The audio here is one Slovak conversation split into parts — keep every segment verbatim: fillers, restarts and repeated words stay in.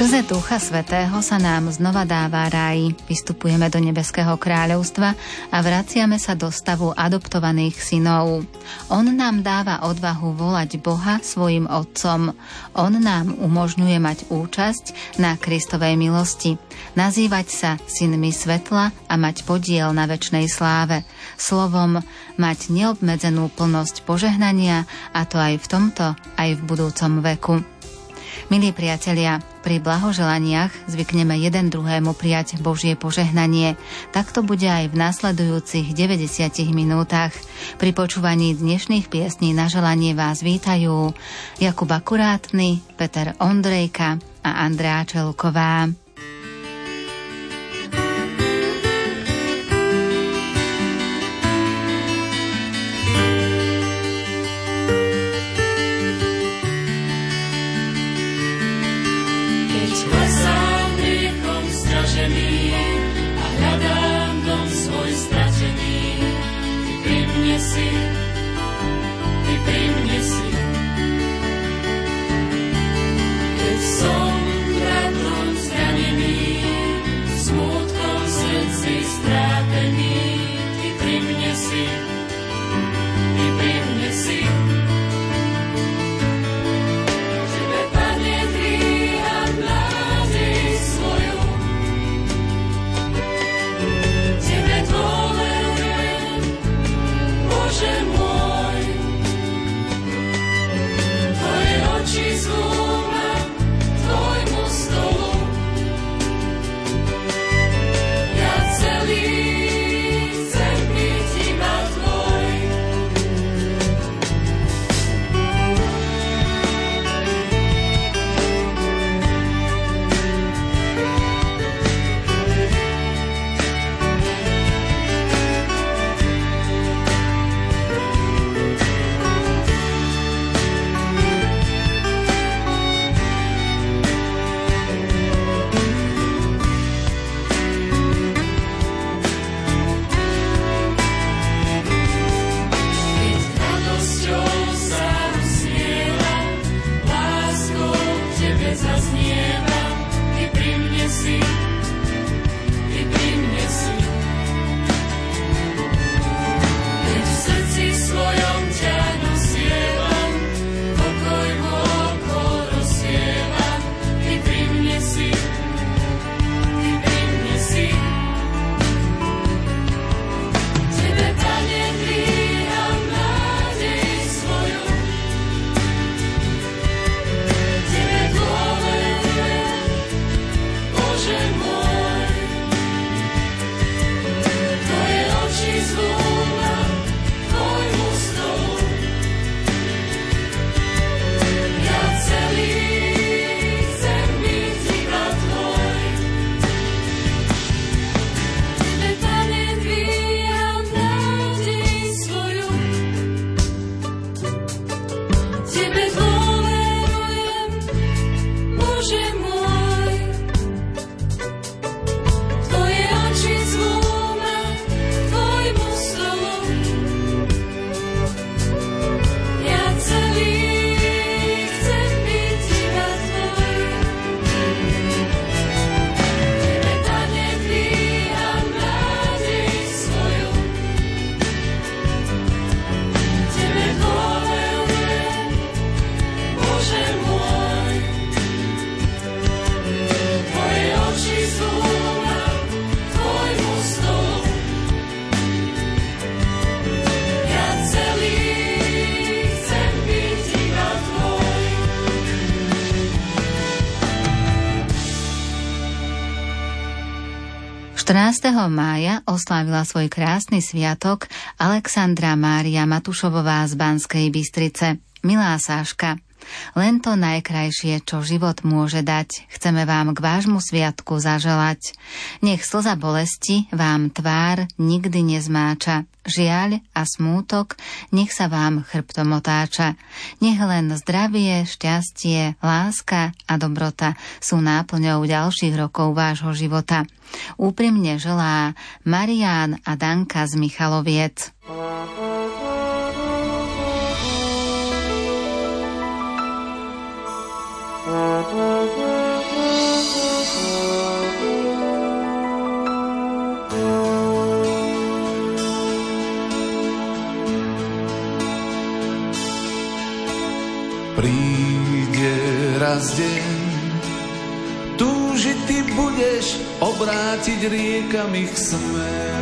Skrze Ducha Svätého sa nám znova dáva ráj, vystupujeme do nebeského kráľovstva a vraciame sa do stavu adoptovaných synov. On nám dáva odvahu volať Boha svojim Otcom. On nám umožňuje mať účasť na Kristovej milosti, nazývať sa synmi svetla a mať podiel na večnej sláve. Slovom, mať neobmedzenú plnosť požehnania, a to aj v tomto, aj v budúcom veku. Milí priatelia, pri blahoželaniach zvykneme jeden druhému prijať Božie požehnanie. Tak to bude aj v nasledujúcich deväťdesiatich minútach. Pri počúvaní dnešných piesní na želanie vás vítajú Jakub Akurátny, Peter Ondrejka a Andrea Čelková. štrnásteho mája oslávila svoj krásny sviatok Alexandra Mária Matušovová z Banskej Bystrice. Milá Sáška, len to najkrajšie, čo život môže dať, chceme vám k vášmu sviatku zaželať. Nech slza bolesti vám tvár nikdy nezmáča, žiaľ a smútok nech sa vám chrbtom otáča. Nech len zdravie, šťastie, láska a dobrota sú náplňou ďalších rokov vášho života. Úprimne želá Marián a Danka z Michaloviec. Príde raz deň, túžiť ty budeš, obrátiť riekam ich smer.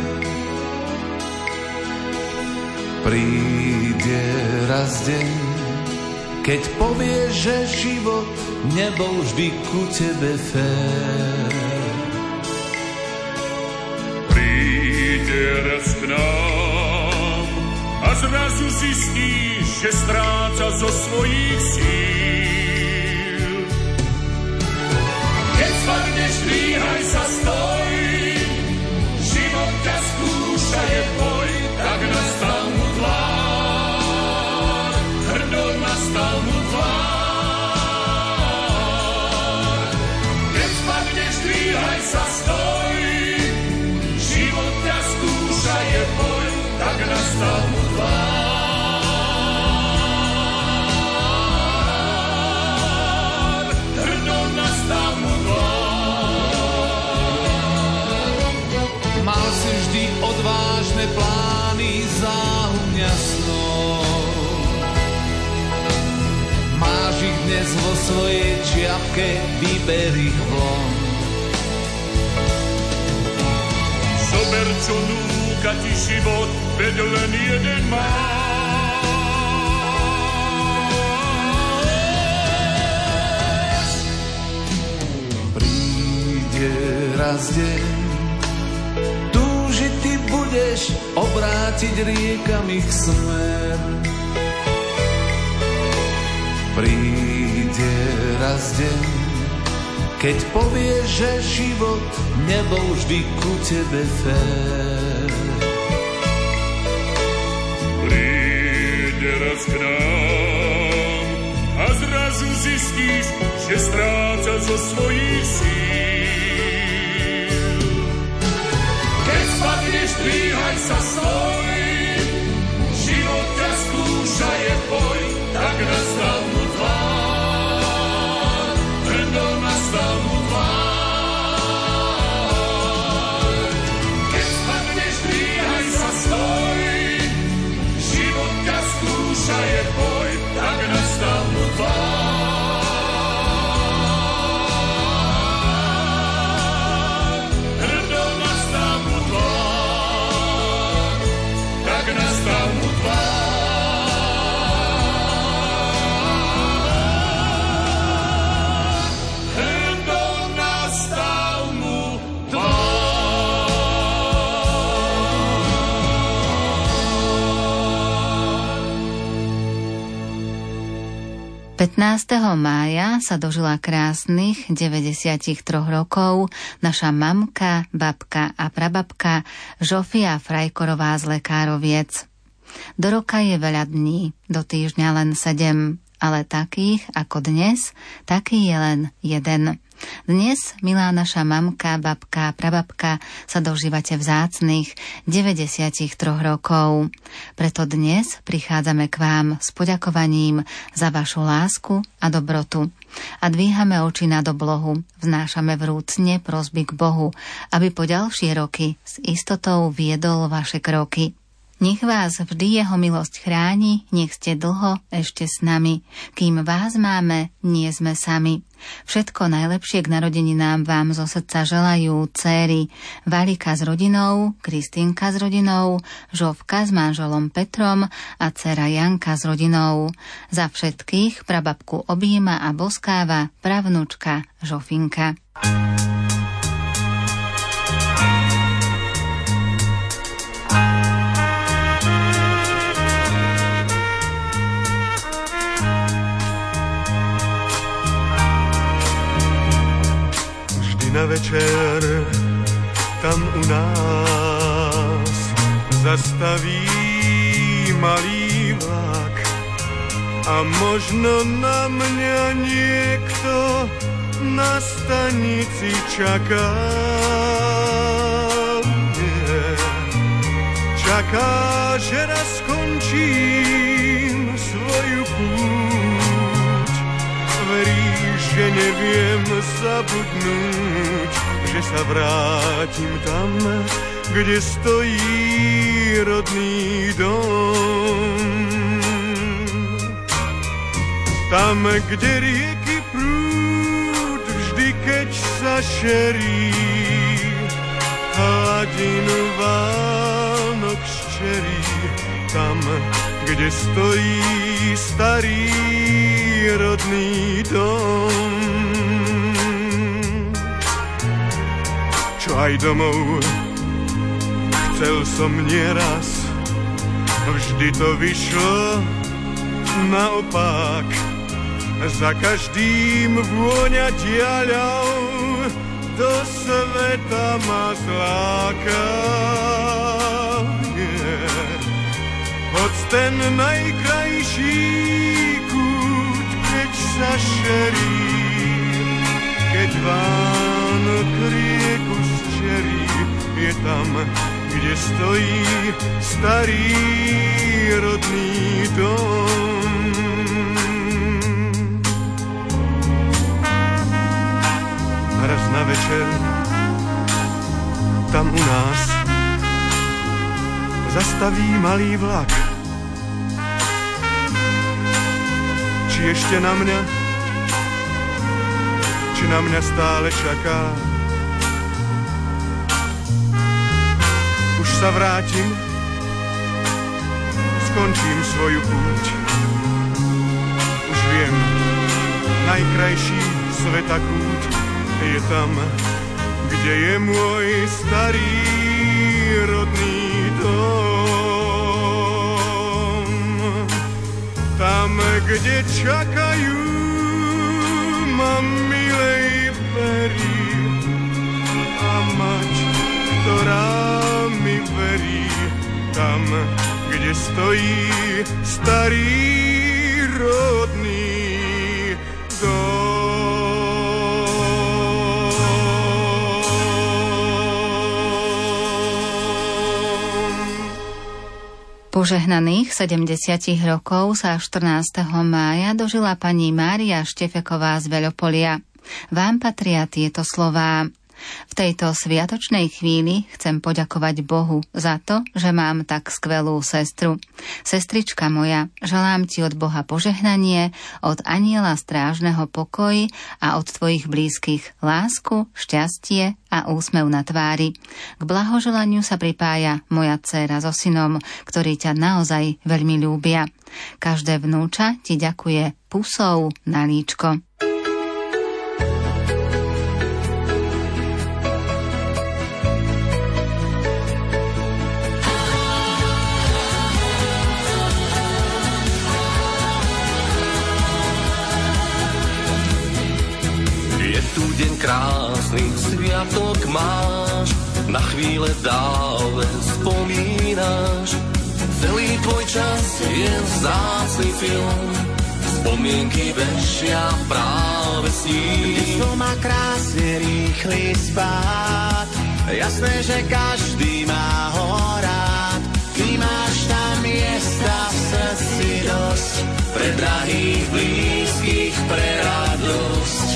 Príde raz deň, keď povieš, že život nebol vždy ku tebe fér. Príde raz k nám a zrazu zistíš, že stráca zo svojich síl. Keď spadneš, dvíhaj sa, stoj, život ťa skúša, je boj, tak nastal mu tvár, hrdo nastal mu tvár. Keď spadneš, dvíhaj sa, stoj, život ťa skúša, je boj, tak nastal mu tvár. Mal si vždy odvážne plány, záhubňa snov. Máš ich dnes vo svojej čiapke, vyber ich von. Zober, čo núka ti život, veď len jeden máš. Príde raz deň, túžiť ty budeš, obrátiť riekam ich smer. Príde raz deň, keď povieš, že život nebol vždy ku tebe fér. Príde raz k nám a zrazu zistíš, že stráca zo svojich síl. Keď spadneš, dvíhaj sa, stoj, život ťa skúša, je boj, tak nastal mu tvár, hrdo nastal mu tvár. Keď spadneš, dvíhaj sa, stoj, život ťa skúša, je boj, tak nastal mu tvár. pätnásteho mája sa dožila krásnych deväťdesiattri rokov naša mamka, babka a prababka Žofia Frajkorová z Lekároviec. Do roka je veľa dní, do týždňa len sedem, ale takých ako dnes, taký je len jeden. Dnes, milá naša mamka, babka, prababka, sa dožívate vzácnych deväťdesiattri rokov. Preto dnes prichádzame k vám s poďakovaním za vašu lásku a dobrotu. A dvíhame oči nad oblohu, vznášame vrúcne prosby k Bohu, aby po ďalšie roky s istotou viedol vaše kroky. Nech vás vždy jeho milosť chráni, nech ste dlho ešte s nami. Kým vás máme, nie sme sami. Všetko najlepšie k narodeninám vám zo srdca želajú céry Valika s rodinou, Kristínka s rodinou, Žovka s manželom Petrom a dcera Janka s rodinou. Za všetkých prababku objíma a boskáva pravnúčka Žofinka. Na večer tam u nás zastaví malý vlak a možno na mňa niekto na stanici čaká. Nie. Čaká, že raz skončím svoju púť. Veríš, že neviem zabudnúť, že sa vrátim tam, kde stojí rodný dom. Tam, kde rieky prúd vždy, keď sa šerí, hladinu Vánok ščerí. Tam, kde stojí starý rodný dom. Čo aj domov chcel som nieraz, vždy to vyšlo naopak. Za každým vôňa diaľou do sveta ma zláka. Yeah. Hoď ten najkrajší kút, keď sa šerí, keď Vánok rieku zčerí, je tam, kde stojí starý rodný dom. Raz na večer tam u nás zastaví malý vlak. Či ešte na mňa, či na mňa stále čaká. Už sa vrátim, skončím svoju púť. Už viem, najkrajší sveta kút je tam, kde je môj starý rodný dom. Tam, kde čakajú ma milej pery a mať, ktorá mi verí. Tam, kde stojí starý rodný dom. Požehnaných sedemdesiat rokov sa štrnásteho mája dožila pani Mária Štefeková z Veľopolia. Vám patria tieto slová. V tejto sviatočnej chvíli chcem poďakovať Bohu za to, že mám tak skvelú sestru. Sestrička moja, želám ti od Boha požehnanie, od Anjela strážneho pokoj a od tvojich blízkych lásku, šťastie a úsmev na tvári. K blahoželaniu sa pripája moja dcéra so synom, ktorí ťa naozaj veľmi ľúbia. Každé vnúča ti ďakuje pusou na líčko. Deň krásny, sviatok máš, na chvíle dávne spomínaš. Celý tvoj čas je vzácny film, spomienky vešia práve s ním. Mysl má krásne rýchly spád, jasné, že každý má ho rád. Ty máš tam miesta v srdci dosť, pre drahých, blízkych, pre radosť.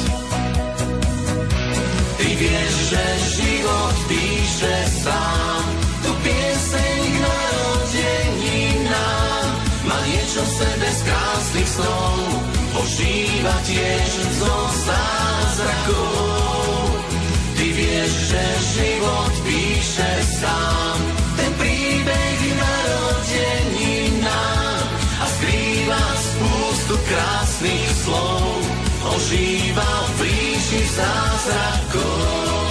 Ty vieš, že život píše sám, tu pieseň k narodeninám. Má niečo v sebe z krásnych snov, ožíva tiež zo zázrakov. Ty vieš, že život píše sám, ten príbeh k narodeninám a skrýva spústu krásnych slov, ožíva v blíži zázrakov.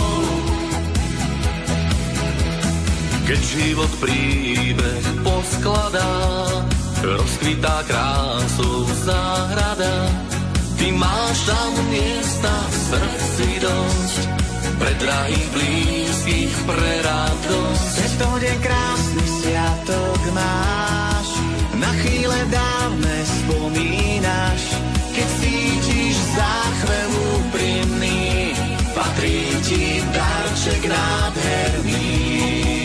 Keď život príbeh poskladá, rozkvitá krásou záhrada, ty máš tam miesta v srdci dosť, pre drahých, blízkych, pre radosť. Tento deň krásny sviatok máš, na chvíle dávne spomínaš. Keď cítiš záchvev úprimný, patrí ti darček nádherný.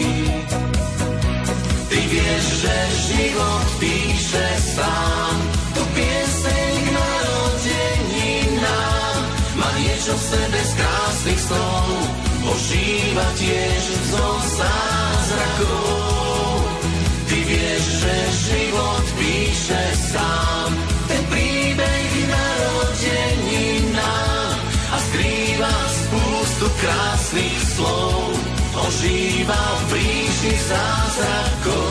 Ty vieš, že život píše sám, tu pieseň k narodeninám. Má niečo v sebe z krásnych snov, ožíva tiež zo zázrakov. Ty vieš, že život píše sám, ten príbeh k zázrakov.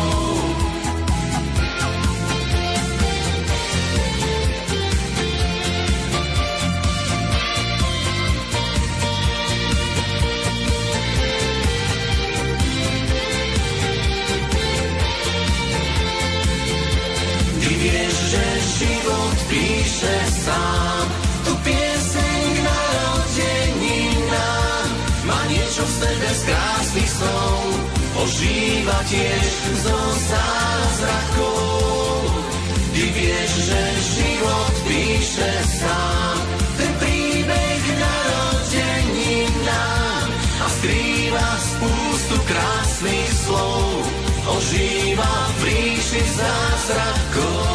Ty vieš, že život píše sám, tu pieseň k narodeninám, má niečo v sebe z krásnych snov, ožíva tiež zo zázrakov. Ty vieš, že život píše sám, ten príbeh k narodeninám a skrýva spústu krásnych slov, ožíva v ríši zázrakov.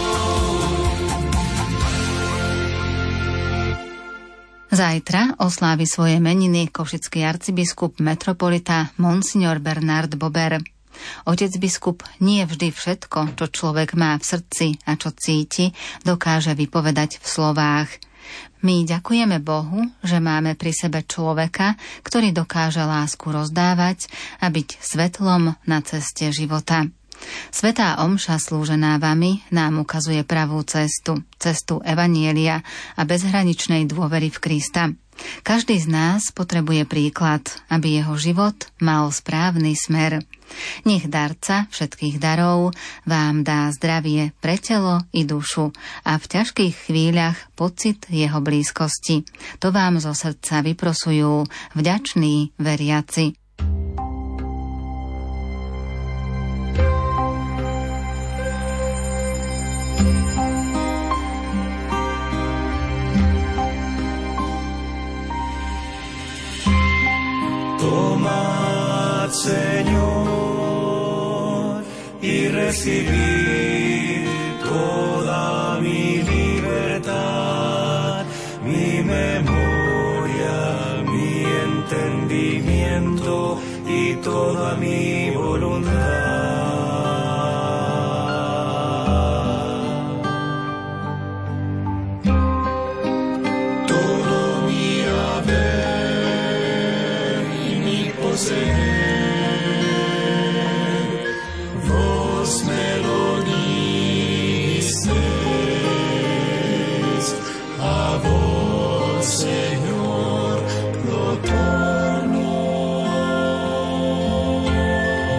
Zajtra oslávi svoje meniny košický arcibiskup metropolita Monsignor Bernard Bober. Otec biskup nie vždy všetko, čo človek má v srdci a čo cíti, dokáže vypovedať v slovách. My ďakujeme Bohu, že máme pri sebe človeka, ktorý dokáže lásku rozdávať a byť svetlom na ceste života. Svätá omša slúžená vami nám ukazuje pravú cestu, cestu evanjelia a bezhraničnej dôvery v Krista. Každý z nás potrebuje príklad, aby jeho život mal správny smer. Nech darca všetkých darov vám dá zdravie pre telo i dušu a v ťažkých chvíľach pocit jeho blízkosti. To vám zo srdca vyprosujú vďační veriaci. Tomad, Señor, y recibir toda mi libertad, mi memoria, mi entendimiento y toda mi voluntad. Todo mi haber y mi poseer, vos me lo dices, a vos, Señor, lo tomo.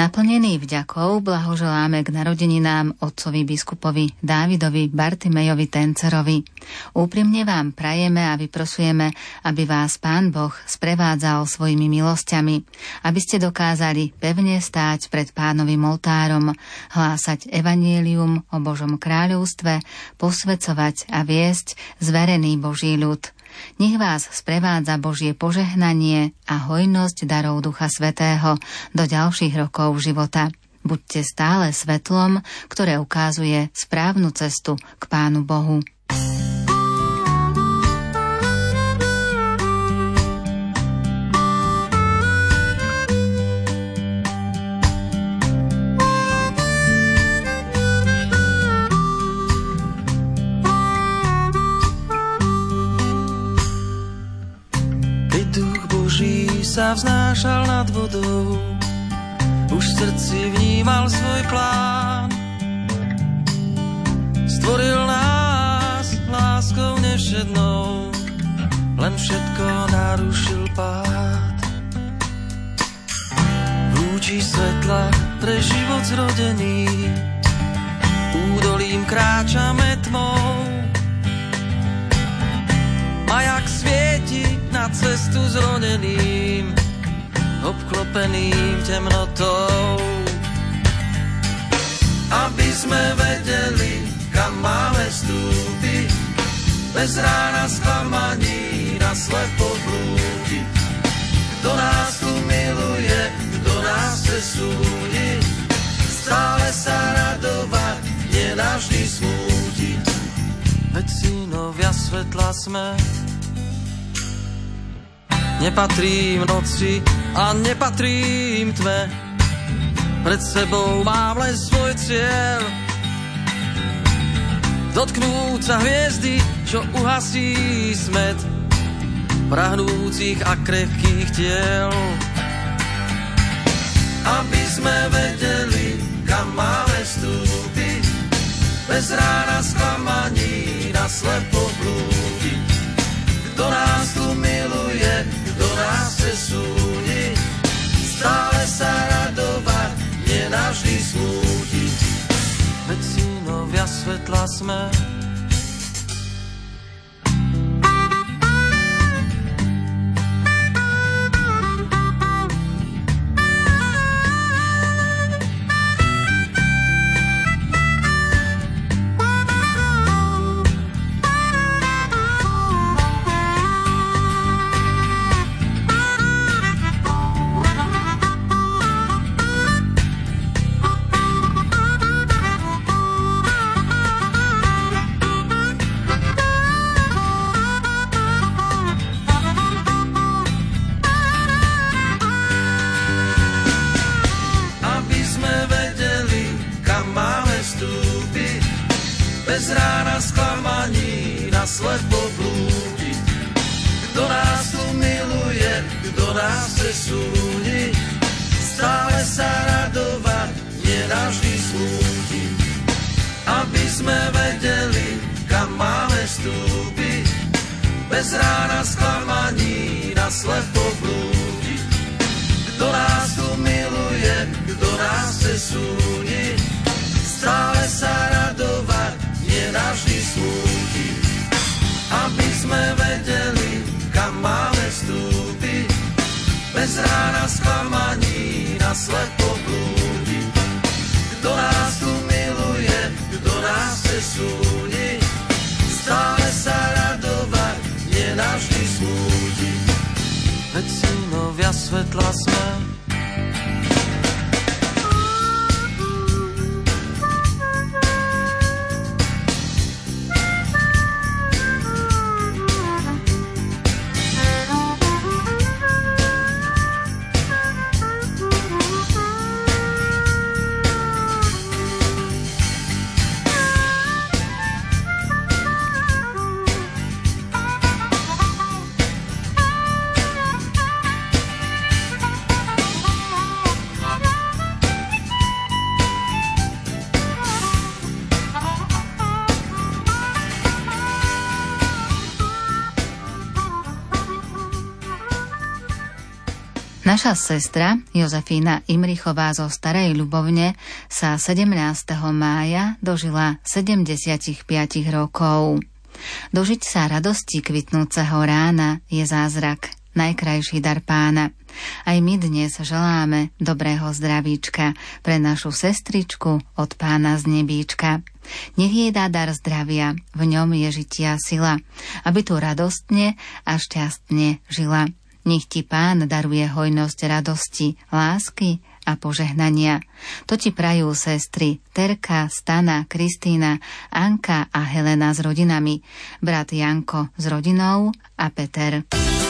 Naplnený vďakou blahoželáme k narodeninám otcovi biskupovi Dávidovi Bartimejovi Tencerovi. Úprimne vám prajeme a vyprosujeme, aby vás Pán Boh sprevádzal svojimi milosťami, aby ste dokázali pevne stáť pred Pánovým oltárom, hlásať evanjelium o Božom kráľovstve, posvedzovať a viesť zverený Boží ľud. Nech vás sprevádza Božie požehnanie a hojnosť darov Ducha Svätého do ďalších rokov života. Buďte stále svetlom, ktoré ukazuje správnu cestu k Pánu Bohu. Sa vznášal nad vodou, už v srdci vnímal svoj plán. Stvoril nás láskou nevšednou, len všetko narušil pád. V lúči svetla pre život zrodený, údolím kráčame tmou. Majak svieti na cestu zrodeným, obklopeným temnotou. Aby sme vedeli, kam máme vstúpiť, bez rána sklamaní na slepo blúdiť. Kto nás tu miluje, kto nás chce súdiť, stále sa radovať, nenavždy smútiť. Veď synovia svetla sme, nepatrím noci a nepatrím tme, pred sebou mám len svoj cieľ. Dotknúť sa hviezdy, čo uhasí smet prahnúcich a krehkých tiel. Aby sme vedeli, kam máme vstúpiť, bez rána sklamaní na slepo blúdiť. Kto nás tu miluje, kto nás chce súdiť, stále sa radovať, nenavždy smútiť. Veď synovia svetla sme, bez rána sklamaní na slepo blúdiť. Kto nás tu miluje, kto nás chce súdiť, stále sa radovať, nenavždy smútiť. Aby sme vedeli, kam máme vstúpiť, bez rána sklamaní na slepo blúdiť. Kto nás tu miluje, kto nás chce súdiť, stále sa radovať, nenavždy smútiť. Aby sme vedeli, kam máme vstúpiť, bez rána sklamaní na slepo blúdiť. Kto nás tu miluje, kto nás chce súdiť, stále sa radovať, nenavždy smútiť. Veď synovia svetla sme, Naša sestra Jozefína Imrichová zo Starej Ľubovne sa sedemnásteho mája dožila sedemdesiatpäť rokov. Dožiť sa radosti kvitnúceho rána je zázrak, najkrajší dar Pána. Aj my dnes želáme dobrého zdravíčka pre našu sestričku od Pána z nebíčka. Nech jej dá dar zdravia, v ňom je žitia sila, aby tu radostne a šťastne žila. Nech ti Pán daruje hojnosť radosti, lásky a požehnania. To ti prajú sestry Terka, Stana, Kristína, Anka a Helena s rodinami, brat Janko s rodinou a Peter.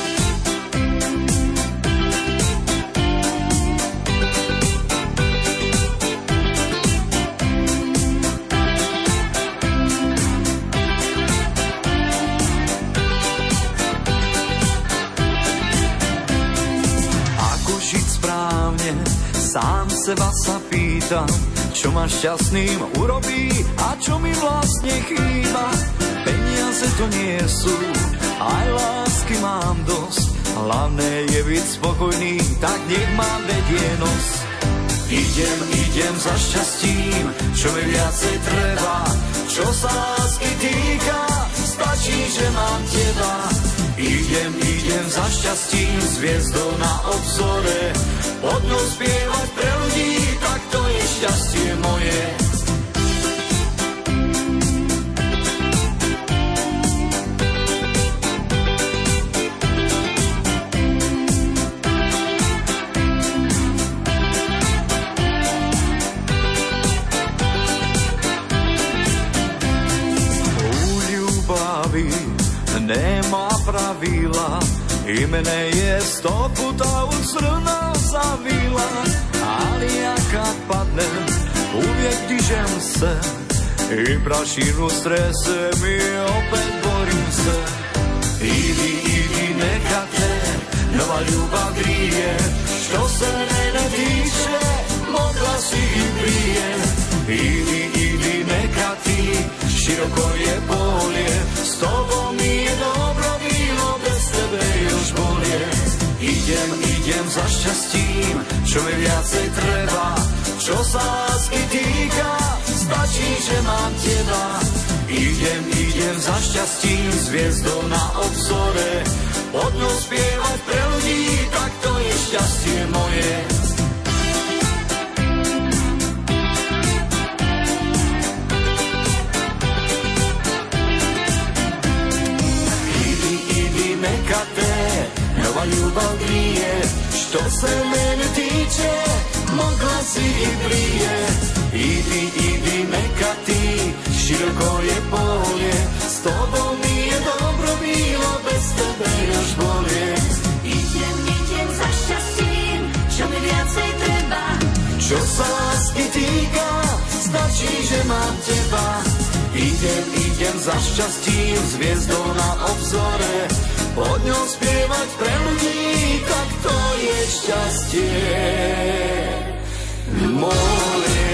Sám seba sa pýtam, čo ma šťastným urobí a čo mi vlastne chýba. Peniaze to nie sú, aj lásky mám dosť. Hlavné je byť spokojný, tak nech mám vedie nos. Idem, idem za šťastím, čo mi viacej treba. Čo sa lásky týka, stačí, že mám teba. Idem, idem za šťastím, s hviezdou na obzore. Pod ňou spievať pre ľudí, tak to je šťastie moje. U ľubavi nemá pravila, imene je sto puta u crna zavila, ali ja kad padnem uvijek dižem se i prašinu stresem i opet borim se. Idi, idi, neka te nova ljubav grije, što se mene tiče mogla si i prije. Idi, idi, neka ti široko je polje, s tobom mi je dobro bilo, bez tebe još bolje. Idem, idem za šťastím, čo mi viacej treba. Čo sa lásky týka, stačí, že mám teba. Idem, idem za šťastím, s hviezdou na obzore. Pod ňou spievať pre ľudí, tak to je šťastie moje. Idi, idi, neka te nova ljubav grije, što se mene tiče, mogla si i prije. Idi, idi, neka ti, široko je polje, s tobom mi je dobro bilo, bez tebe još bolje. Idem, idem za šťastím, čo mi viacej treba. Čo sa lásky týka, stačí, že mám teba. Idem, idem za šťastím, s hviezdou na obzore. Pod ňou spievať pre ľudí, tak to je šťastie moje.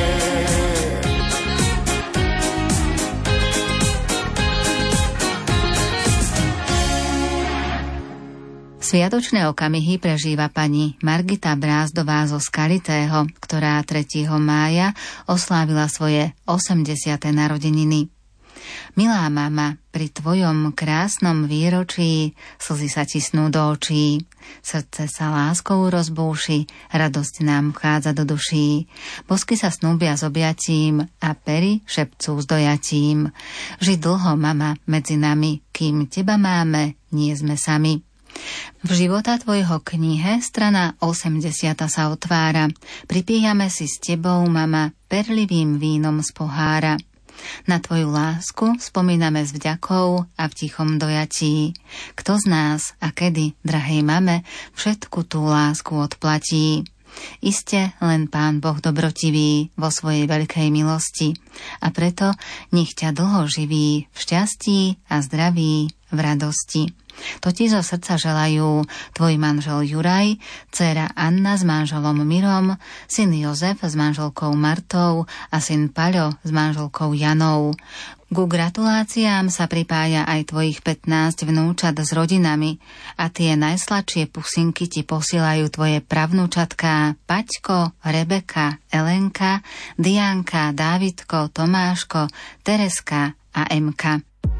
Sviatočné okamihy prežíva pani Margita Brázdová zo Skalitého, ktorá tretieho mája oslávila svoje osemdesiate narodeniny. Milá mama, pri tvojom krásnom výročí slzy sa tisnú do očí, srdce sa láskou rozbúši, radosť nám vchádza do duší, bosky sa snúbia s objatím a pery šepcú s dojatím. Ži dlho, mama, medzi nami, kým teba máme, nie sme sami. V života tvojho knihe strana osemdesiata sa otvára. Pripíjame si s tebou, mama, perlivým vínom z pohára. Na tvoju lásku spomíname s vďakou a v tichom dojatí. Kto z nás a kedy, drahej mame, všetku tú lásku odplatí? Iste len Pán Boh dobrotivý vo svojej veľkej milosti. A preto nech ťa dlho živí v šťastí a zdraví, v radosti. To ti zo srdca želajú tvoj manžel Juraj, dcéra Anna s manželom Mirom, syn Jozef s manželkou Martou a syn Paľo s manželkou Janou. Ku gratuláciám sa pripája aj tvojich pätnásť vnúčat s rodinami a tie najsladšie pusinky ti posielajú tvoje pravnúčatká Paťko, Rebeka, Elenka, Dianka, Dávidko, Tomáško, Tereska a Emka.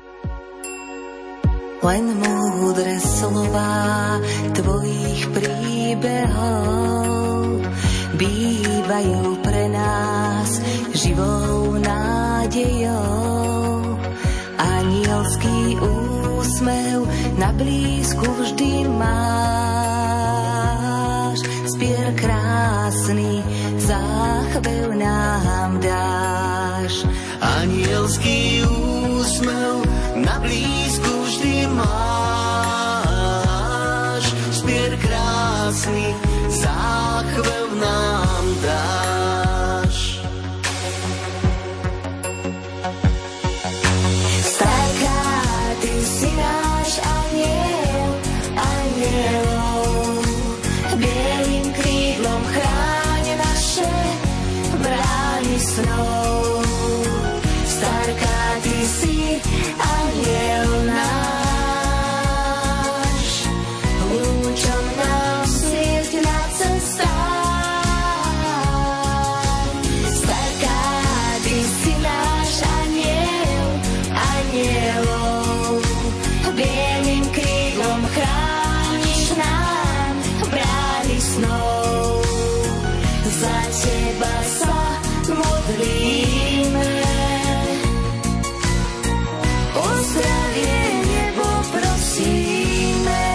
Len múdre slová tvojich príbehov bývajú pre nás živou nádejou. Anielský úsmev na blízku vždy máš. Spier krásny záchvev nám dáš. Anielský úsmev na blízku vždy máš, spier krásny, záchvev nám dáš. Starká, ty si náš aniel, anielov, bielým krídlom chráň naše brány snov. Starká, ty si aniel náš, lúčom nám svieť na cestách. Starká, ty si náš aniel, anielov, bielým krídlom chrániš nám brány snov. Za teba sa modlíme, o zdravie nebo prosíme.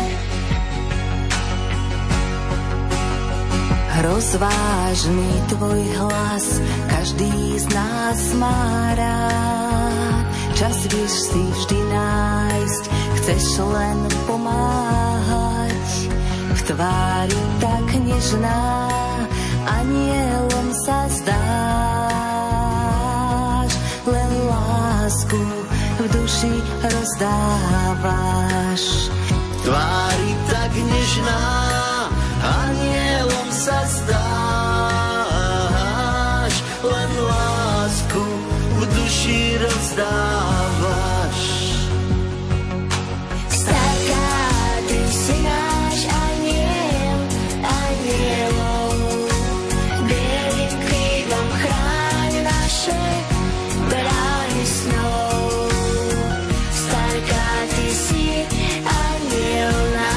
Rozvážny tvoj hlas každý z nás má rád. Čas vieš si vždy nájsť, chceš len pomáhať. V tvári tak nežná, anielom sa zdáš. Len lásku v duši rozdávaš. Tvári tak nežná, anielom sa zdáš. Len lásku v duši rozdávaš. Starká, ty si náš aniel, anielov, bielým krídlom chráň naše brány snov. Starká, ty si aniel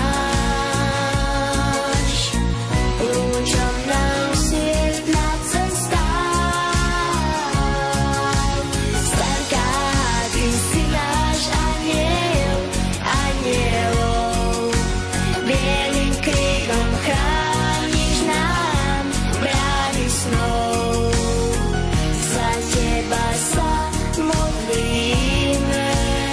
náš, lúčom nám svieť na cestách. Starká, ty si náš aniel, anielov, bielým krídlom chrániš nám brány snov. Za teba sa modlíme,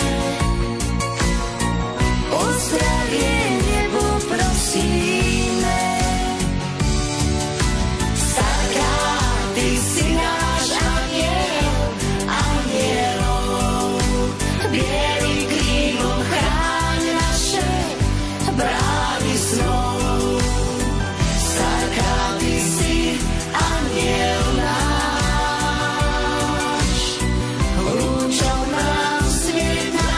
o zdravie nebo prosíme. Starká, ty si náš aniel, anielov, bielým krídlom chráň naše brány snov. Starká, ty si aniel náš, lúčom nám svieť na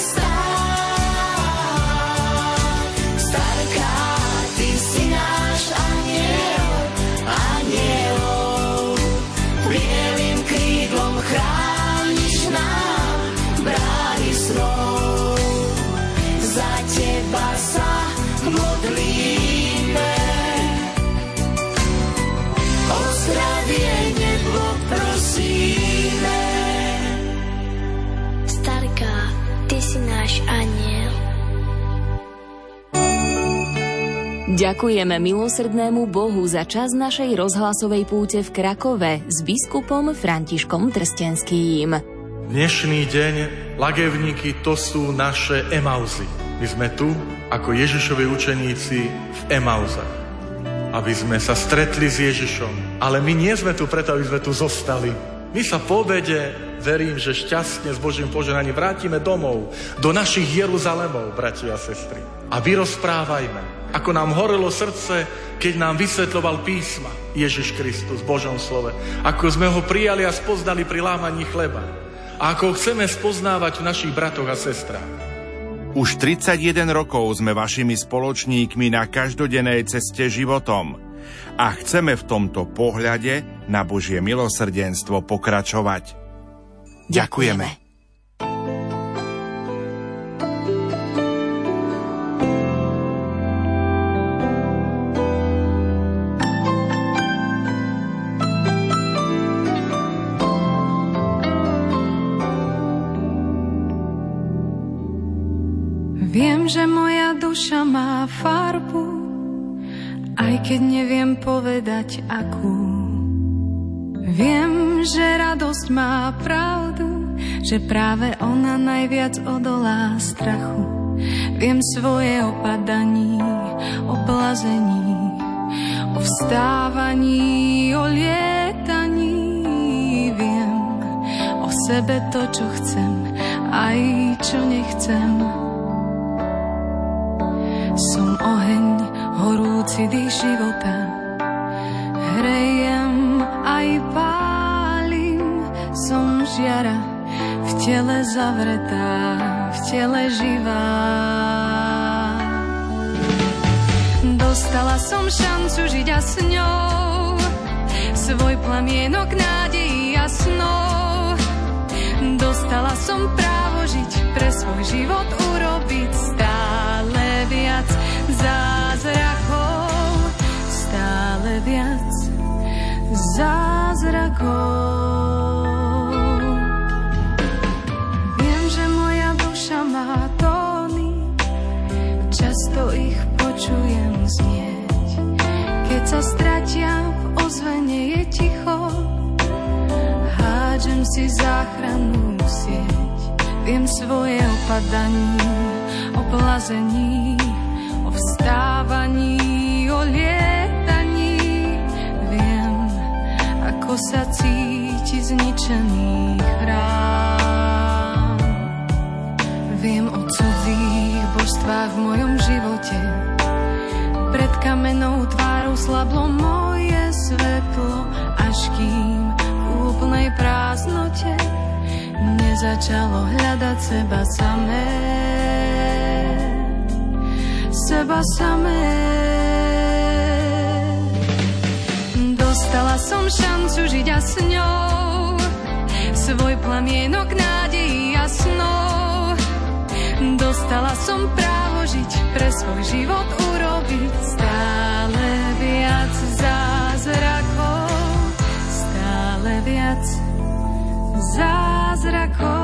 cestách. Starká, ty si náš aniel, anielov, bielým krídlom chrániš nám brány snov. Za teba sa modlíme, o zdravie nebo prosíme. Starká, ty si náš aniel. Ďakujeme milosrdnému Bohu za čas našej rozhlasovej púte v Krakove s biskupom Františkom Trstenským. Dnešný deň, lagevníky, to sú naše Emauzy. My sme tu ako Ježišovi učeníci v Emauzách, aby sme sa stretli s Ježišom. Ale my nie sme tu preto, aby sme tu zostali. My sa po obede, verím, že šťastne s Božím požehnaním vrátime domov, do našich Jeruzalemov, bratia a sestry. A vyrozprávajme, ako nám horelo srdce, keď nám vysvetľoval písma Ježiš Kristus v Božom slove. Ako sme ho prijali a spoznali pri lámaní chleba. A ako chceme spoznávať v našich bratoch a sestrách. Už tridsaťjeden rokov sme vašimi spoločníkmi na každodennej ceste životom a chceme v tomto pohľade na Božie milosrdenstvo pokračovať. Ďakujeme. Viem, že moja duša má farbu, aj keď neviem povedať akú. Viem, že radosť má pravdu, že práve ona najviac odolá strachu. Viem svoje o padaní, o plazení, o vstávaní, o lietaní. Viem o sebe to, čo chcem, aj čo nechcem. Som oheň, horúci dých života, hrejem aj pálim. Som žiara, v tele zavretá, v tele živá. Dostala som šancu žiť a s ňou svoj plamienok nádejí a snov. Dostala som právo žiť, pre svoj život urobiť stále viac zázrakov, stále viac zázrakov. Viem, že moja duša má tóny, často ich počujem znieť. Keď sa stratia, v ozvene je ticho, hádžem si záchrannú sieť. Viem svoje o padaní, o plazení, o vstávaní, o lietaní. Viem, ako sa cíti zničený chrám. Viem o cudzích božstvách v mojom živote. Pred kamennou tvárou slablo moje svetlo, až kým v úplnej prázdnote nezačalo hľadať seba samé. Seba samé. Dostala som šancu žiť a s ňou svoj plamienok nádejí a snov. Dostala som právo žiť, pre svoj život urobiť stále viac zázrakov, stále viac zázrakov.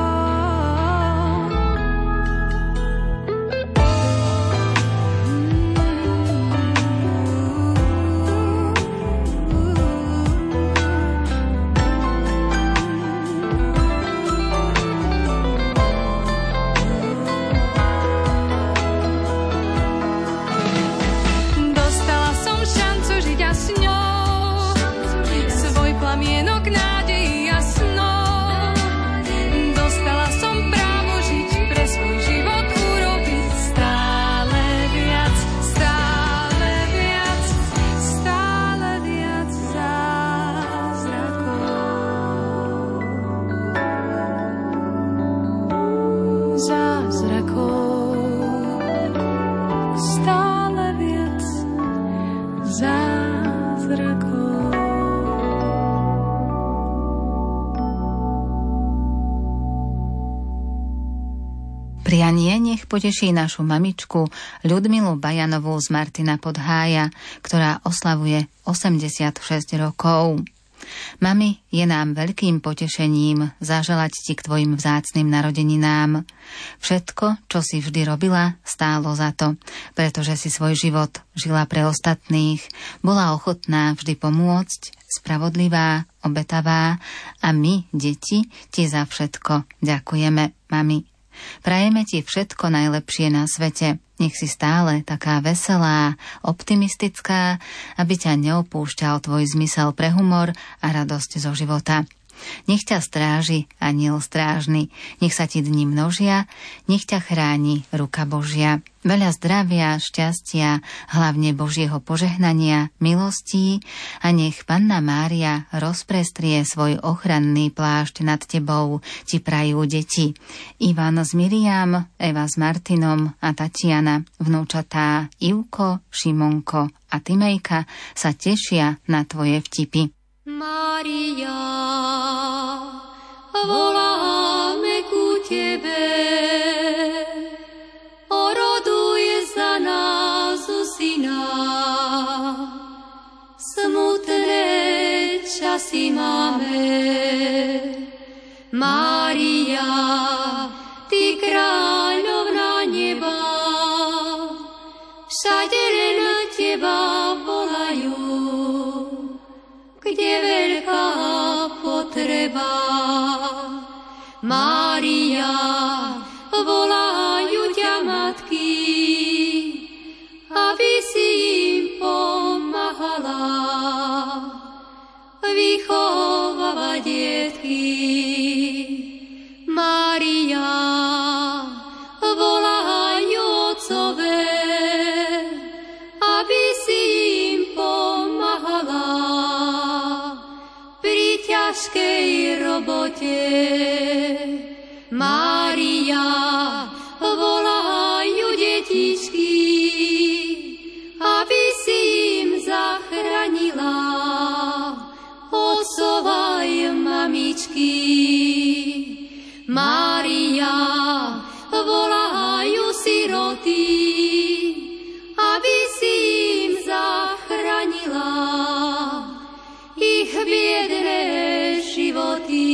Prianie nech poteší našu mamičku Ľudmilu Bajanovú z Martina Podhája, ktorá oslavuje osemdesiatšesť rokov. Mami, je nám veľkým potešením zaželať ti k tvojim vzácnym narodeninám. Všetko, čo si vždy robila, stálo za to, pretože si svoj život žila pre ostatných, bola ochotná vždy pomôcť, spravodlivá, obetavá a my, deti, ti za všetko ďakujeme, mami. Prajeme ti všetko najlepšie na svete. Nech si stále taká veselá, optimistická, aby ťa neopúšťal tvoj zmysel pre humor a radosť zo života. Nech ťa stráži anjel strážny, nech sa ti dni množia, nech ťa chráni ruka Božia. Veľa zdravia, šťastia, hlavne Božieho požehnania, milostí a nech Panna Mária rozprestrie svoj ochranný plášť nad tebou, ti prajú deti. Ivan s Miriam, Eva s Martinom a Tatiana, vnúčatá Ivko, Šimonko a Timejka sa tešia na tvoje vtipy. Mária, voláme ku tebe, oroduj za nás syna. Smutné časy máme, Mária, ty kráľovná neba, všade len teba volajú, kde veľká potreba. Mária, volajú ťa matky, aby si im pomáhala vychovávať detky. Mária, volajú otcové, aby si im pomáhala pri ťažkej robote. Mária, volajú detičky, aby si im zachránila otcova aj mamičky. Mária, volajú siroty, aby si im zachránila ich biedné životy.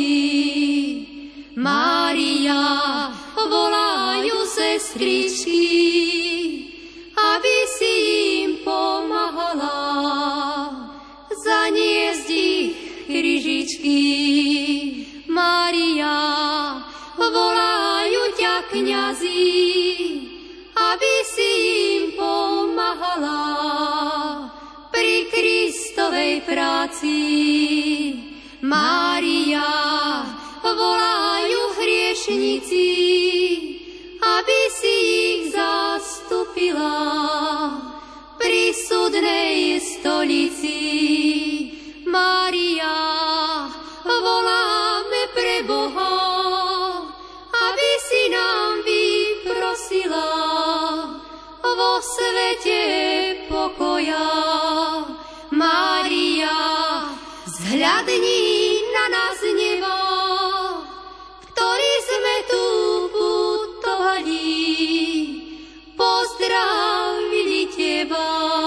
Mária, volajú sestričky, aby si im pomáhala zaniesť ich krížičky. Mária, volajú ťa kňazi, aby si im pomáhala pri Kristovej práci. Mária, volajú hriešnici, aby si ich zastúpila pri súdnej stolici. Mária, voláme pre Boha, aby si nám vyprosila vo svete pokoja. Mária, zhľadni na nás neba, ktorí sme tu putovali, pozdravili teba.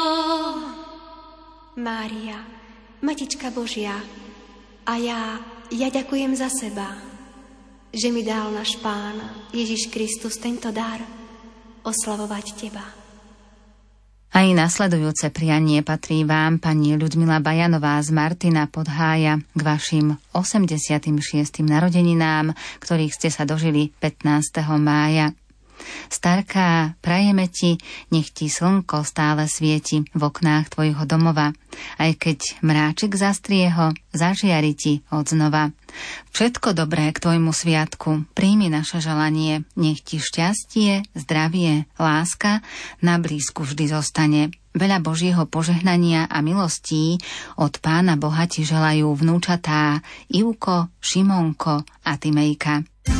Mária, Matička Božia, a ja, ja ďakujem za seba, že mi dal náš Pán Ježiš Kristus tento dar oslavovať teba. Aj nasledujúce prianie patrí vám, pani Ľudmila Bajanová z Martina Podhája, k vašim osemdesiatym šiestym narodeninám, ktorých ste sa dožili pätnásteho mája. Starká, prajeme ti, nech ti slnko stále svieti v oknách tvojho domova, aj keď mráčik zastrieho, zažiari ti odznova. Všetko dobré k tvojmu sviatku, príjmi naše želanie, nech ti šťastie, zdravie, láska na blízku vždy zostane. Veľa Božieho požehnania a milostí od Pána Boha ti želajú vnúčatá Ivko, Šimonko a Timejka.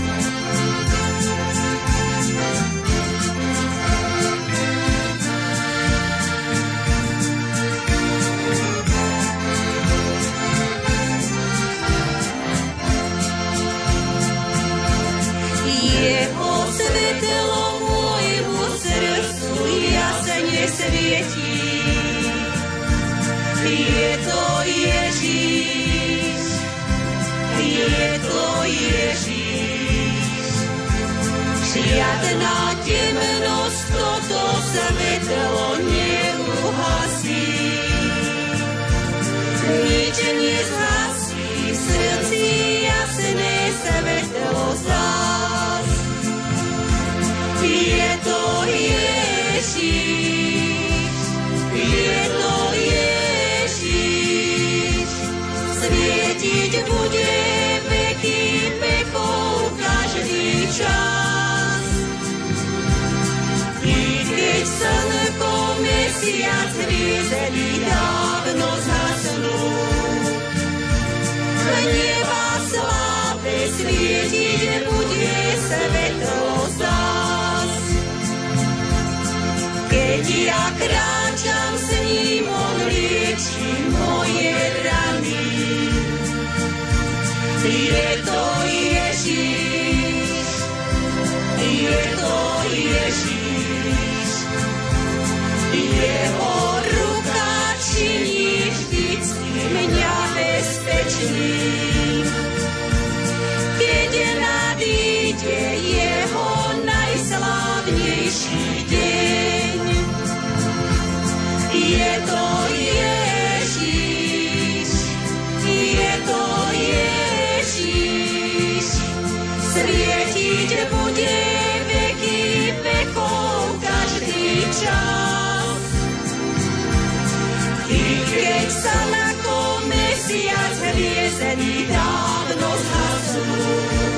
Jeho svetlo môjmu srdcu jasne svietí. Je to Ježiš, je to Ježiš. Žiadna temnosť toto svetlo neuhasí. Nič nezhasí v srdci jasné svetlo zás. Je to Ježiš, je to Ježiš, svietiť bude mesiac hviezdy dávno zhasnú. V neba sláve svietiť bude svetlo zás. Keď ja kráčam s ním, on lieči moje rany. Je to Ježiš, je to Ježiš, jeho ruka činí vždycky mňa bezpečným. Keď nadíde jeho najslávnejší deň, je to Ježiš, je to Ježiš, svietiť bude veky vekov každý čas. I keď sa ako mesiac hviezdy dávno zhasnú,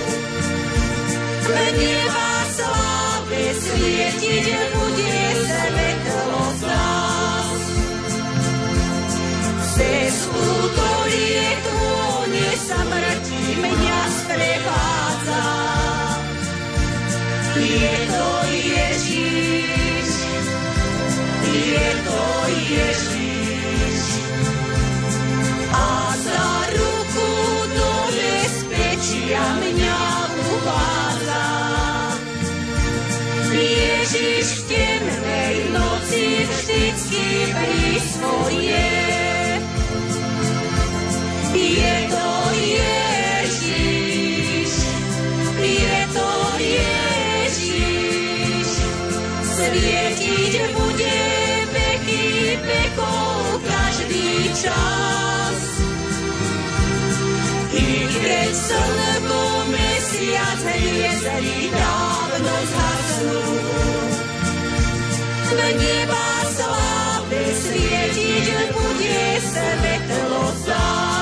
v neba sláve svietiť bude svetlo zás. Cez údolie tône smrti mňa sprevádza. Je to Ježiš, je to Ježiš, a za ruku do bezpečia mňa uvádza. Ježiš v temnej noci vždycky blízko je. Je to Ježiš, je to Ježiš, svietiť bude veky vekov každý čas. I keď slnko, mesiac, hviezdy dávno zhasnú, v neba sláve svietiť bude svetlo zás.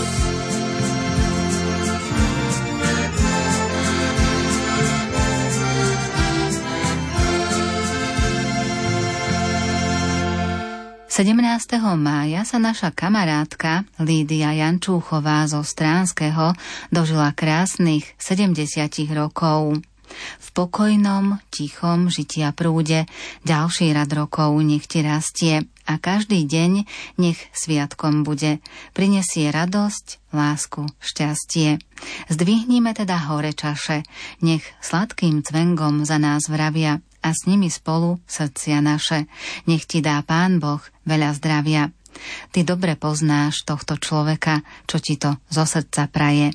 sedemnásteho mája sa naša kamarátka Lídia Jančúchová zo Stránskeho dožila krásnych sedemdesiat rokov. V pokojnom, tichom žitia prúde ďalší rad rokov nech ti rastie a každý deň nech sviatkom bude. Prinesie radosť, lásku, šťastie. Zdvihnime teda hore čaše, nech sladkým cvengom za nás vravia a s nimi spolu srdcia naše. Nech ti dá Pán Boh veľa zdravia. Ty dobre poznáš tohto človeka, čo ti to zo srdca praje.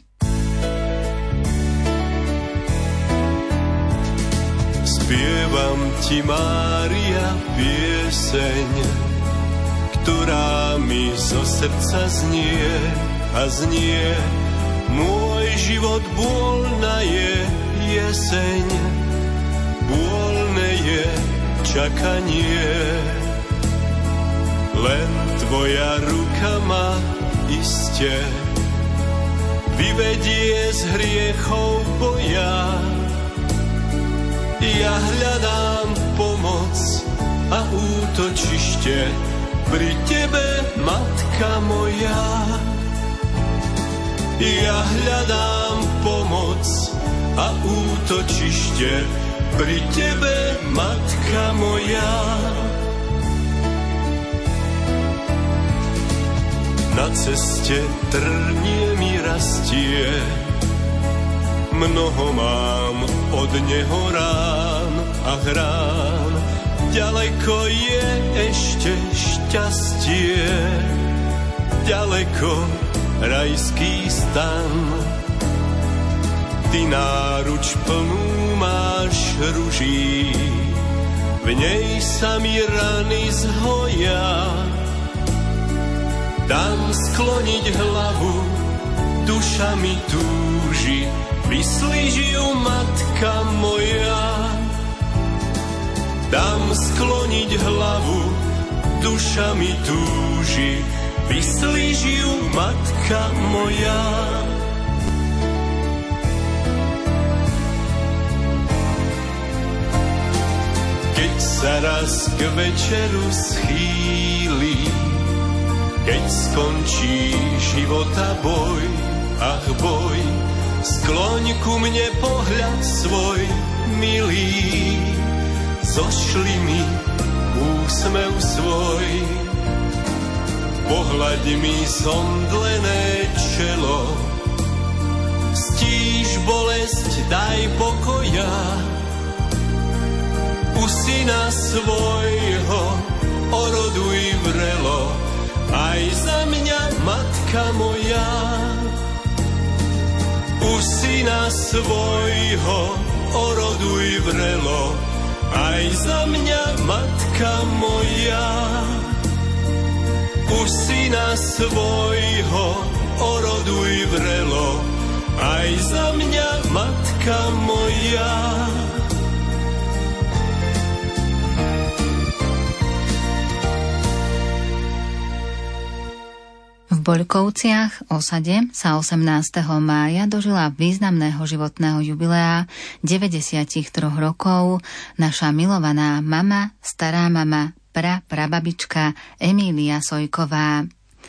Spievam ti, Mária, pieseň, ktorá mi zo srdca znie a znie. Môj život bôľna je jeseň, bôľne je čakanie. Len tvoja ruka ma iste vyvedie z hriechov boja. Ja hľadám pomoc a útočište pri tebe, matka moja. Ja hľadám pomoc a útočište pri tebe, matka moja. Na ceste trnie mi rastie, mnoho mám od neho rán a hrán. Ďaleko je ešte šťastie, ďaleko rajský stan. Ty náruč plnú máš ruží, v nej sa mi rany zhoja. Dám skloniť hlavu, duša mi túži, vyslíš ju, matka moja. Dám skloniť hlavu, duša mi túži, vyslíš ju, matka moja. keď sa raz k večeru schýli, keď skončí života boj, ach boj, skloň ku mne pohľad svoj, milý, zošli mi úsmev svoj. Pohľaď mi zomdlené čelo, stíš bolesť, daj pokoja. U syna svojho oroduj vrelo, aj za mňa, matka moja. U syna svojho oroduj vrelo, aj za mňa, matka moja. U syna svojho oroduj vrelo, aj za mňa, matka moja. V Boľkovciach, osade, sa osemnásteho mája dožila významného životného jubilea deväťdesiattri rokov naša milovaná mama, stará mama, pra, prababička Emília Sojková.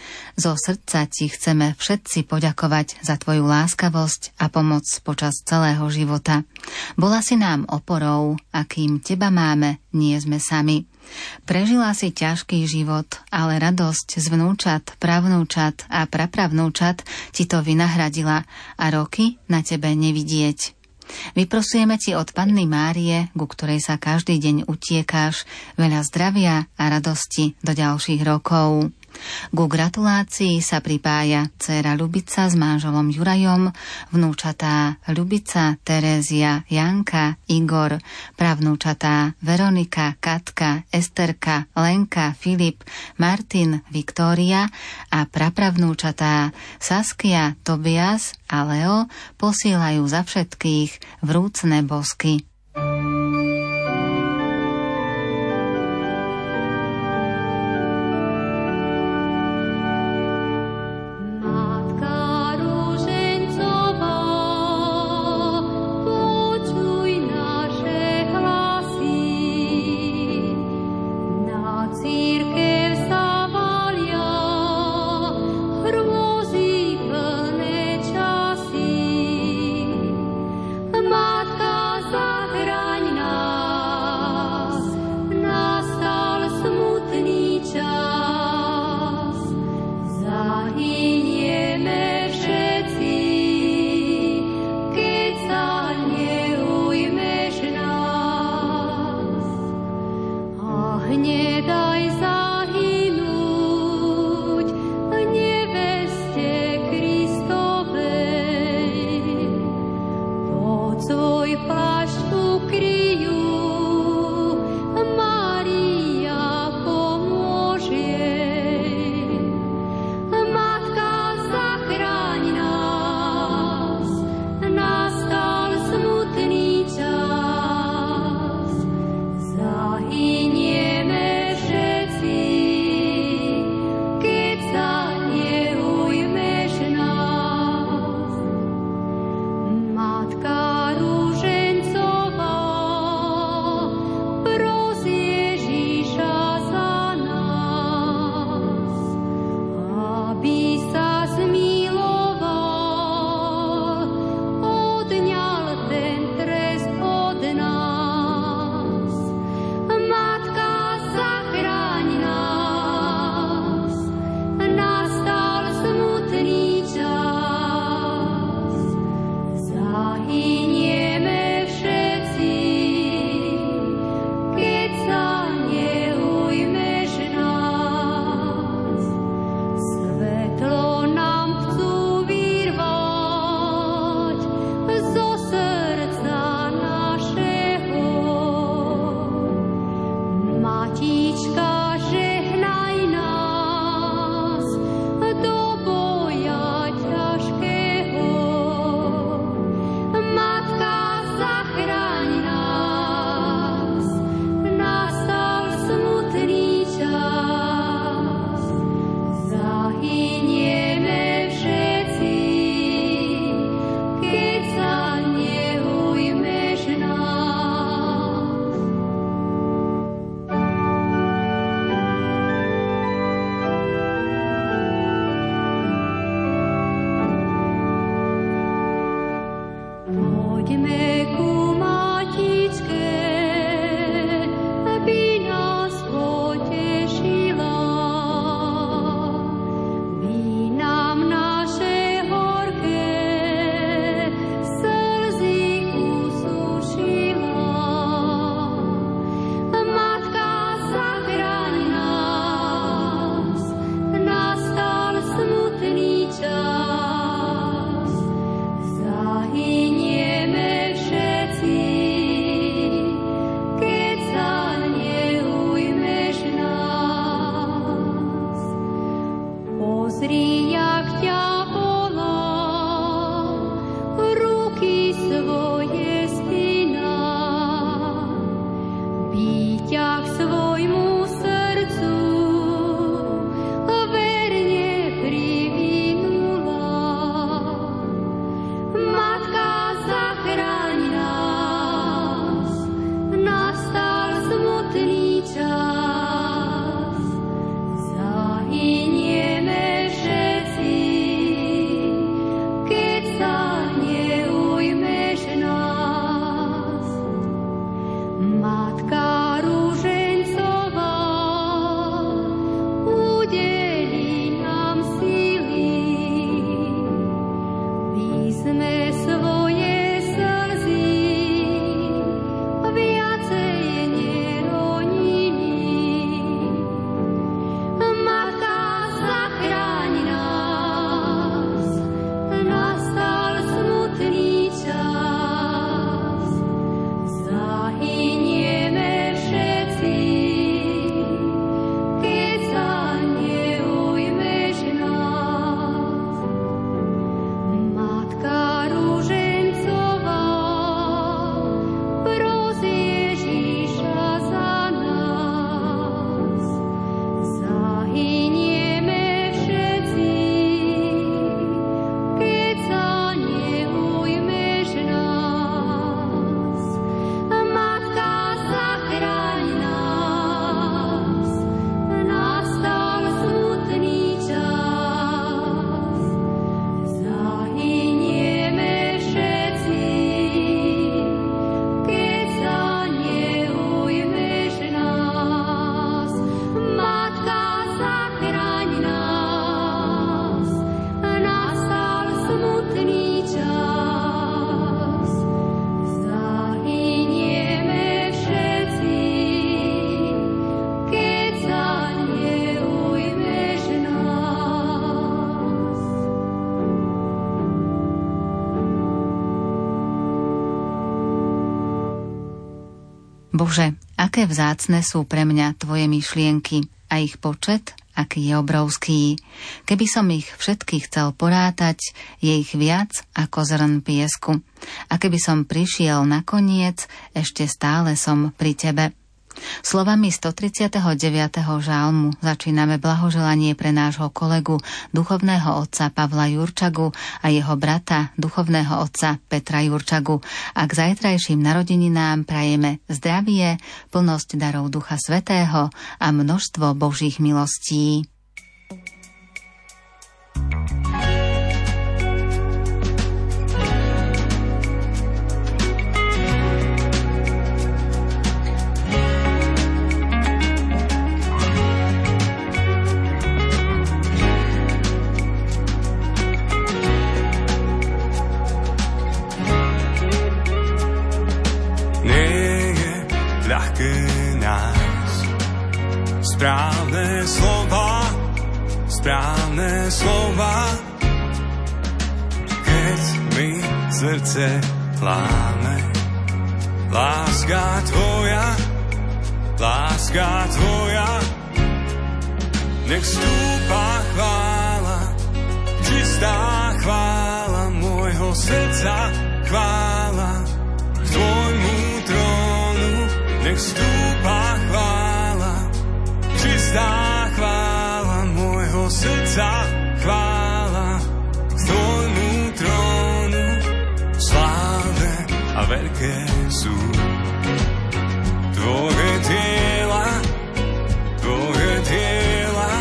Zo srdca ti chceme všetci poďakovať za tvoju láskavosť a pomoc počas celého života. Bola si nám oporou, a kým teba máme, nie sme sami. Prežila si ťažký život, ale radosť z vnúčat, pravnúčat a prapravnúčat ti to vynahradila a roky na tebe nevidieť. Vyprosujeme ti od Panny Márie, ku ktorej sa každý deň utiekáš, veľa zdravia a radosti do ďalších rokov. Ku gratulácii sa pripája dcéra Ľubica s manželom Jurajom, vnúčatá Ľubica, Terézia, Janka, Igor, pravnúčatá Veronika, Katka, Esterka, Lenka, Filip, Martin, Viktória a prapravnúčatá Saskia, Tobias a Leo posielajú za všetkých vrúcne bosky. Zahynieme všetci. ťa k svojmu srdcu verne privinula. Matka, zachráň nás, nastal smutný čas. Zahynieme všetci, keď sa neujmeš nás. Matka ružencová, udeli nám sily, vyzme svoje slzy, viacej neronili. Matka, zachráň nás, nastal smutný čas. Zahynieme všetci, keď sa neujmeš nás. Matka ružencová, pros Ježiša za nás. Zahynieme všetci, keď sa neujmeš nás. Matka, zachráň nás, nastal smutný čas. Zahynieme všetci, keď sa neujmeš nás. Matka, zachráň nás, nastal smutný čas. Zahynieme všetci, keď sa neujmeš nás. Bože, aké vzácne sú pre mňa Tvoje myšlienky a ich počet, aký je obrovský. Keby som ich všetkých chcel porátať, je ich viac ako zrn piesku. A keby som prišiel nakoniec, ešte stále som pri Tebe. Slovami stotridsiateho deviateho žalmu začíname blahoželanie pre nášho kolegu, duchovného otca Pavla Jurčagu a jeho brata, duchovného otca Petra Jurčagu. A k zajtrajším narodeninám prajeme zdravie, plnosť darov Ducha Svätého a množstvo Božích milostí. ľahké nájsť správne slova, správne slova, keď mi srdce láme. Láska tvoja, láska tvoja, nech stúpa chvála, čistá chvála môjho srdca, chvála k tvojmu trónu, nech stúpa chvála, čistá chvála môjho srdca, chvála k tvojmu trónu. Slávne a veľké sú tvoje diela, tvoje diela,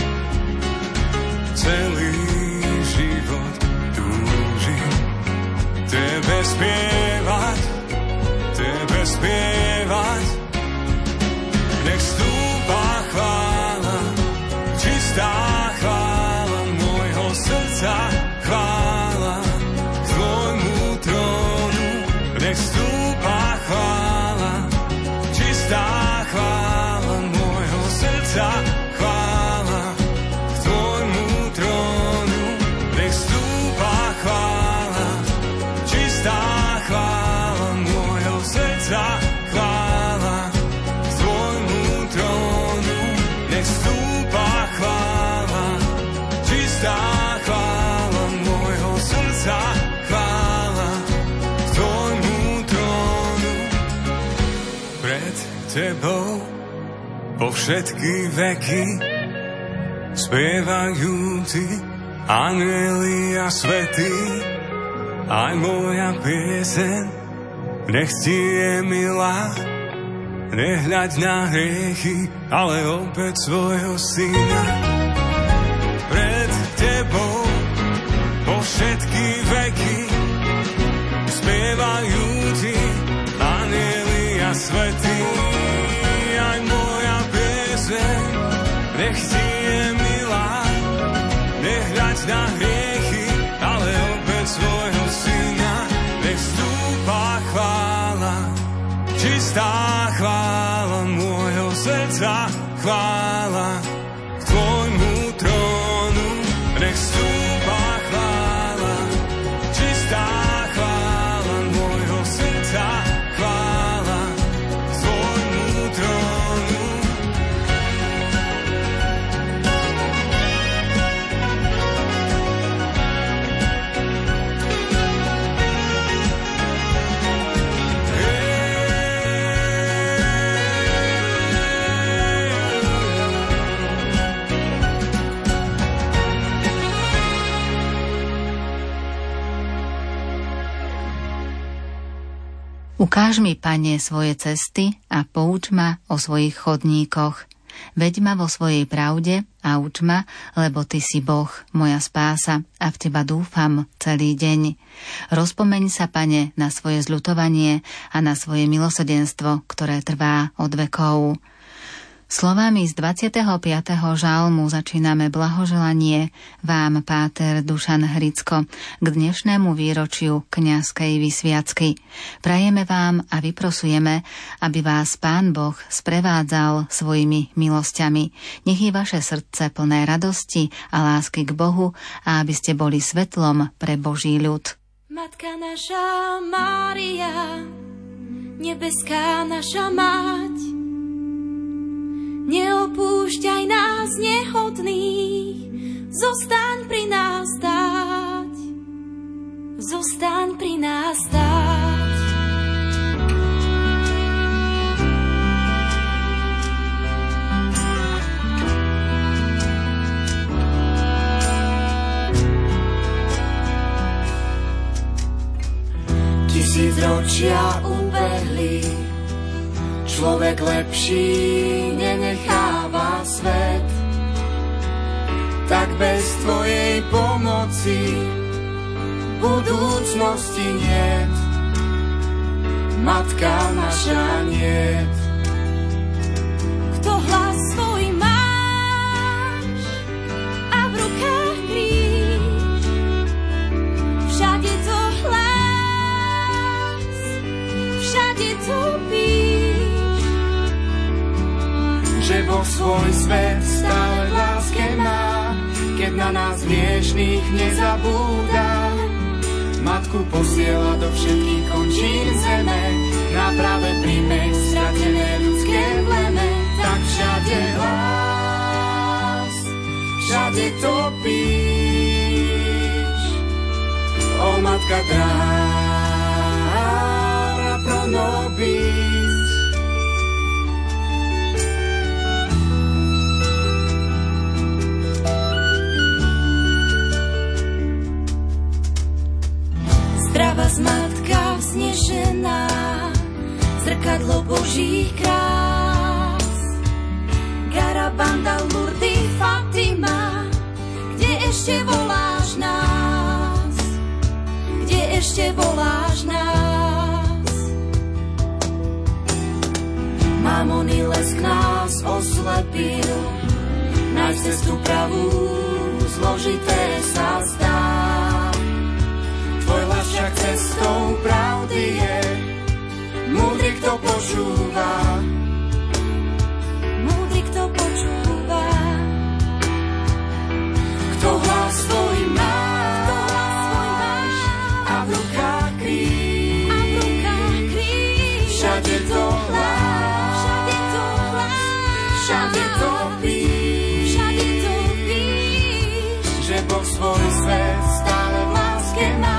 celý život túžim tebe spievať, tebe spievať. Nech stúpa chvála, čistá chvála môjho srdca, chvála k tvojmu trónu. Nech stúpa chvála, čistá chvála môjho srdca, chvála k tvojmu trónu. Nech stúpa chvála, čistá chvála môjho srdca, chvála k tvojmu trónu. Nech stúpa chvála, čistá chvála môjho srdca, chvála k tvojmu trónu. Pred tebou po všetky veky. Spievajú ti anjeli a svety, aj moja pieseň nech ti je milá. Nehľaď na hriechy, ale opäť svojho syna. Pred tebou po všetky veky spievajú ti anjeli a svety, aj moja pieseň nech ti je milá. Nehľaď na hriechy, ale opäť svojho syna. Nech vstúpa chvála, čistá chvála môjho srdca, chvála k tvojmu trónu. Nech vstúpa chvála, čistá chvála môjho srdca, chvála k tvojmu trónu. Ukáž mi, Pane, svoje cesty a pouč ma o svojich chodníkoch. Veď ma vo svojej pravde a uč ma, lebo Ty si Boh, moja spása, a v Teba dúfam celý deň. Rozpomeň sa, Pane, na svoje zľutovanie a na svoje milosrdenstvo, ktoré trvá od vekov. Slovami z dvadsiateho piateho žalmu začíname blahoželanie vám, páter Dušan Hricko, k dnešnému výročiu kňazskej vysviacky. Prajeme vám a vyprosujeme, aby vás Pán Boh sprevádzal svojimi milosťami. Nech je vaše srdce plné radosti a lásky k Bohu a aby ste boli svetlom pre Boží ľud. Matka naša Mária, nebeská naša mať, neopúšťaj nás nehodných, zostaň pri nás stáť, zostaň pri nás stáť. Tisícročia ubehli, človek lepší nenecháva svet, tak bez tvojej pomoci budúcnosti niet. Matka naša niet. Kto hlas svoj máš a v rukách kríž, všade to hlas, všade to píš, že Boh svoj svet stále v láske má, keď na nás hriešných nezabúda. Matku posiela do všetkých končín zeme, náprave príjme stratené ľudské pleme. Tak všade hlas, všade topíš, o matka dráha pro nobis. Zdravá matka vznešená, zrkadlo Božích krás, Garabanda, Lourdes, Fatima, kde ešte voláš nás, kde ešte voláš nás. Mamoný lesk nás oslepil, nájsť cestu pravú zložité sa zdá. Tvoj hlas však cestou pravdy je, múdry kto počúva, múdry kto počúva. Kto hlas svoj má, a v rukách kríž, všade to hlas, všade to hlas, všade to píš, všade to píš, že Boh svoj svet stále v láske má.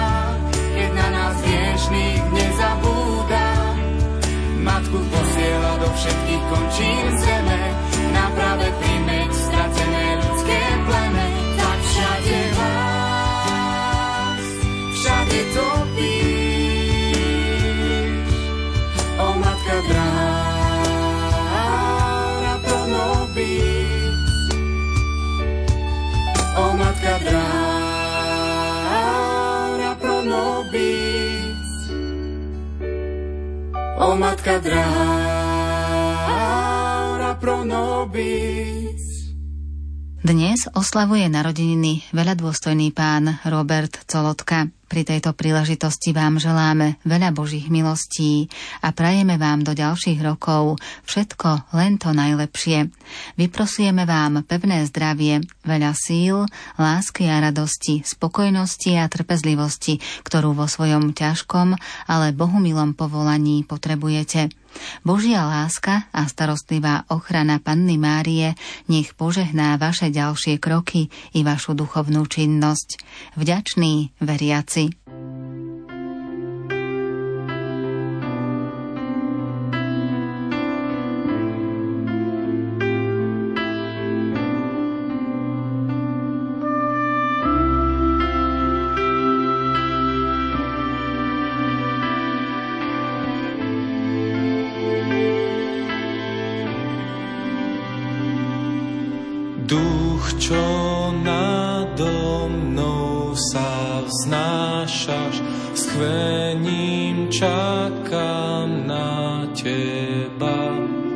Nezabúda, matku posiela do všetkých končín zeme, o matka drahá, ora pro nobis. Dnes oslavuje narodeniny veľadôstojný pán Robert Colotka. Pri tejto príležitosti vám želáme veľa Božích milostí a prajeme vám do ďalších rokov všetko len to najlepšie. Vyprosujeme vám pevné zdravie, veľa síl, lásky a radosti, spokojnosti a trpezlivosti, ktorú vo svojom ťažkom, ale bohumilom povolaní potrebujete. Božia láska a starostlivá ochrana Panny Márie nech požehná vaše ďalšie kroky i vašu duchovnú činnosť. Vďační veriaci. Duch, čo nado mnou sa vznášaš, s chvením čakám na teba.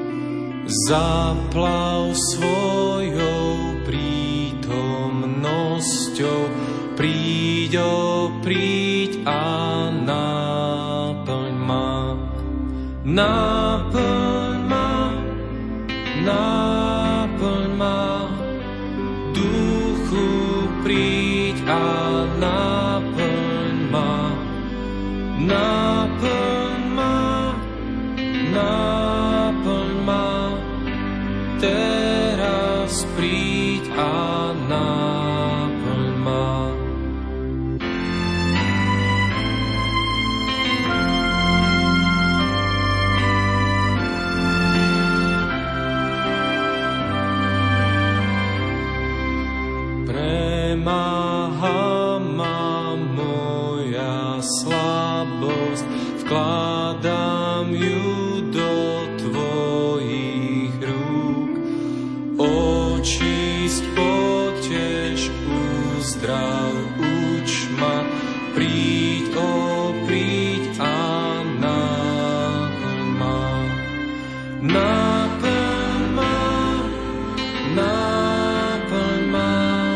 Zaplav svojou prítomnosťou, príď, o príď a náplň ma. Náplň ma, náplň ma. Príď a náplň ma, náplň ma, náplň ma. Teraz príď a náplň ma. Premáha ma moja slabosť, vkladám ju do tvojich rúk. Očisť, poteš, uzdrav, uč ma, príď, o príď a náplň ma. Náplň ma, náplň ma.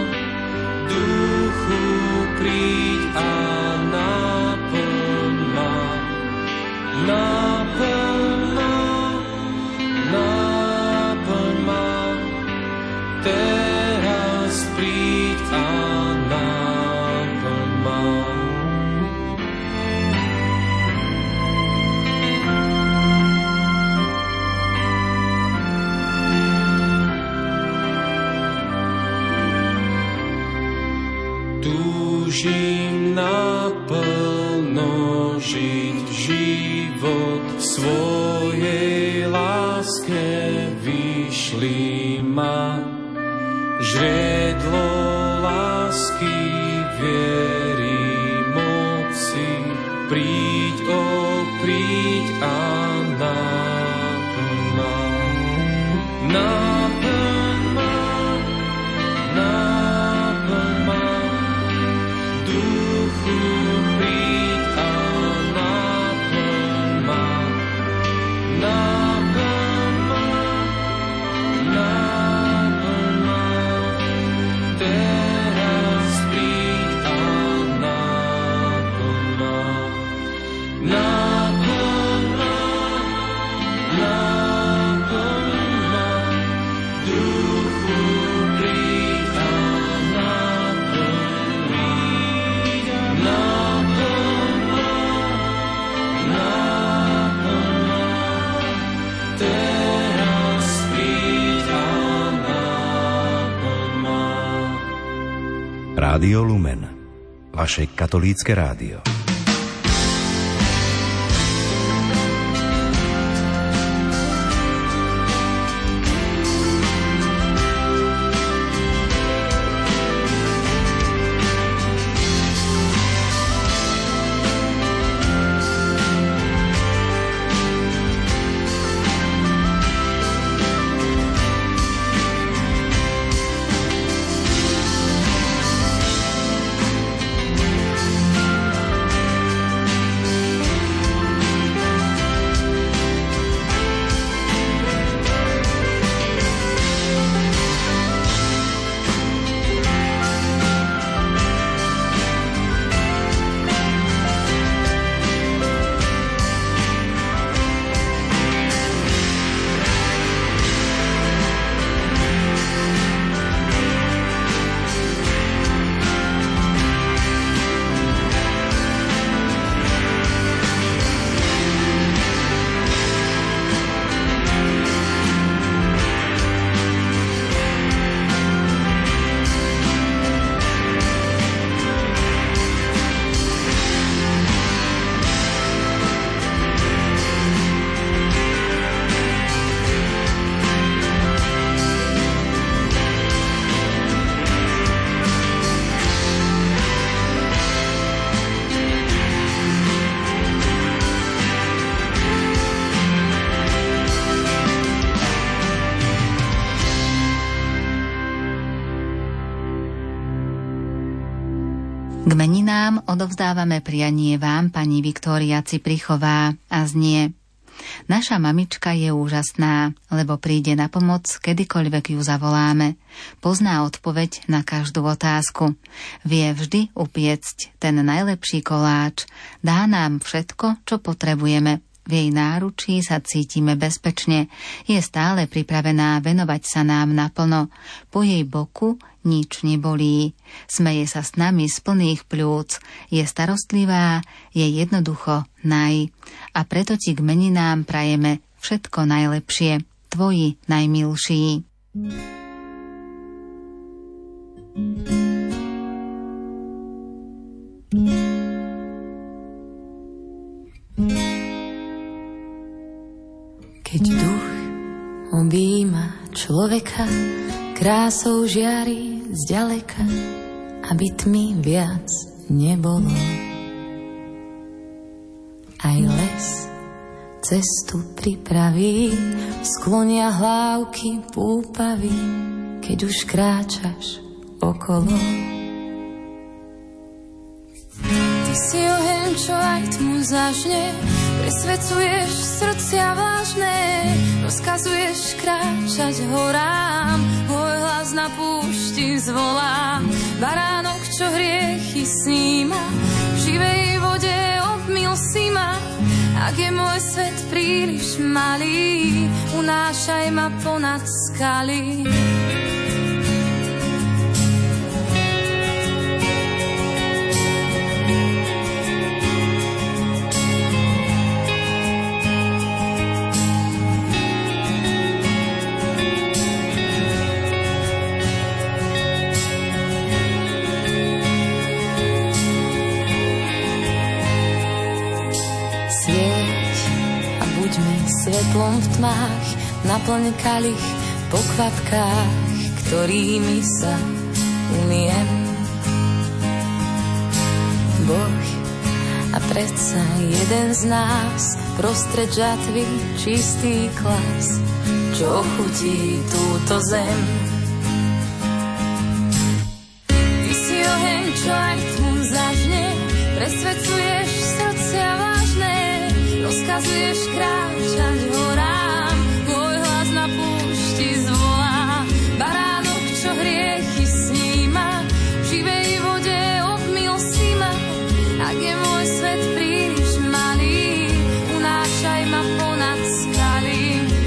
Príď a náplň ma, náplň ma, náplň ma. Teraz príď a náplň ma. Túžim naplno žiť život v svojej láske, vyšli ma. Žriedlo lásky, viery, moci, príď, o príď a náplň ma. Náplň ma, náplň ma. Duchu, príď a náplň ma. Náplň ma, náplň ma. Teraz príď a náplň ma. Náplň ma, náplň ma. Duchu, príď a náplň ma. Náplň ma, náplň ma. Teraz príď a náplň ma. Rádio Lumen, vaše katolícke rádio. K meninám odovzdávame prianie vám, pani Viktória Ciprichová, a znie: Naša mamička je úžasná, lebo príde na pomoc, kedykoľvek ju zavoláme. Pozná odpoveď na každú otázku. Vie vždy upiecť ten najlepší koláč. Dá nám všetko, čo potrebujeme. V jej náručí sa cítime bezpečne. Je stále pripravená venovať sa nám naplno. Po jej boku nič nebolí. Smeje sa s nami z plných pľúc. Je starostlivá, je jednoducho naj. A preto ti k meninám prajeme všetko najlepšie. Tvoji najmilší. Keď duch objíma človeka, krásou žiari zďaleka, aby tmy viac nebolo. Aj les cestu pripraví, sklonia hlávky púpavy, keď už kráčaš okolo. Ty si oheň, čo aj tmu zažne, presvedcuješ srdcia vážne, rozkazuješ kráčať horám, môj hlas na púšti zvolá. Baránok, čo hriechy sníma, v živej vode obmyl si ma. Ak je môj svet príliš malý, unášaj ma ponad skaly. Svetlom v tmách, naplň kalich po kvapkách, ktorými sa umiem. Boh a predsa jeden z nás, prostred žatvy čistý klas, čo ochutí túto zem. Ty si oheň, čo aj tmu zažne, presvedcuješ srdcia vážne, rozkazuješ kráčať horám, môj hlas na púšti zvolá. Baránok, čo hriechy sníma, v živej vode obmyl si ma. Ak je môj svet príliš malý, unášaj ma ponad skaly.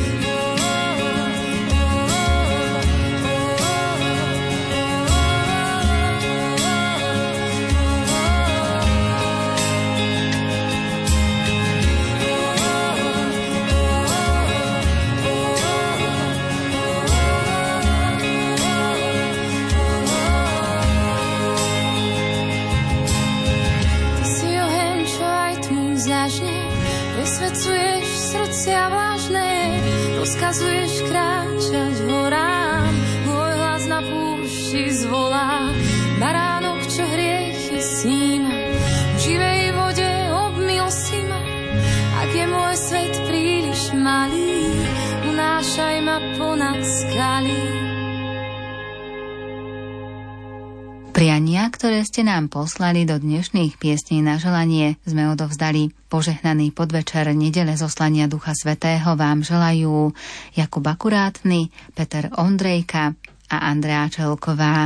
Presvedcuješ srdcia vážne, rozkazuješ kráčať horám, môj hlas na púšti zvolá. Baránok, čo hriechy sníma, v živej vode obmyl si ma. Ak je môj svet príliš malý, unášaj ma ponad skaly. Priania, ktoré ste nám poslali do dnešných piesní na želanie, sme odovzdali. Požehnaný podvečer nedele zoslania Ducha Svätého vám želajú Jakub Akurátny, Peter Ondrejka a Andrea Čelková.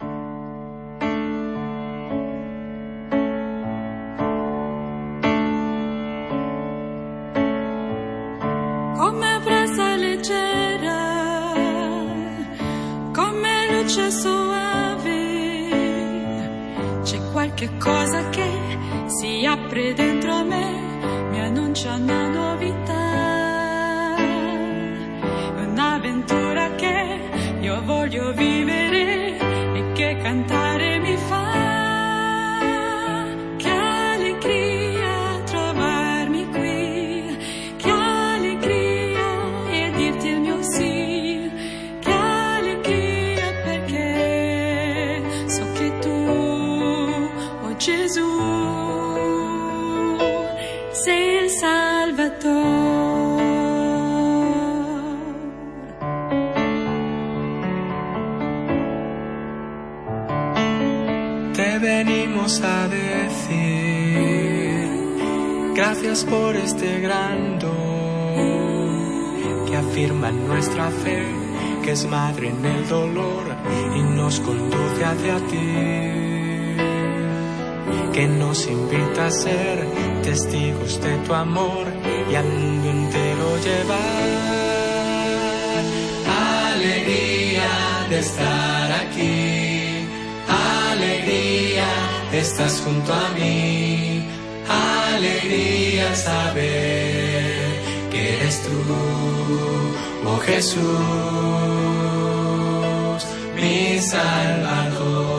Come brezza leggera, come luce soave, c'è qualche cosa che si apre dentro a me, mi annuncia una novità, un'avventura che io voglio vivere e che cantare mi fa. Che allegria trovarmi qui, che allegria e dirti il mio sì, che allegria perché so che tu, Gesù, sei il Salvatore. venimos a decir gracias por este gran don que afirma nuestra fe, que es madre en el dolor y nos conduce hacia ti, que nos invita a ser testigos de tu amor y al mundo entero llevar. Alegría de estar aquí, alegría, estás junto a mí, alegría al saber que eres tú, oh Jesús, mi Salvador.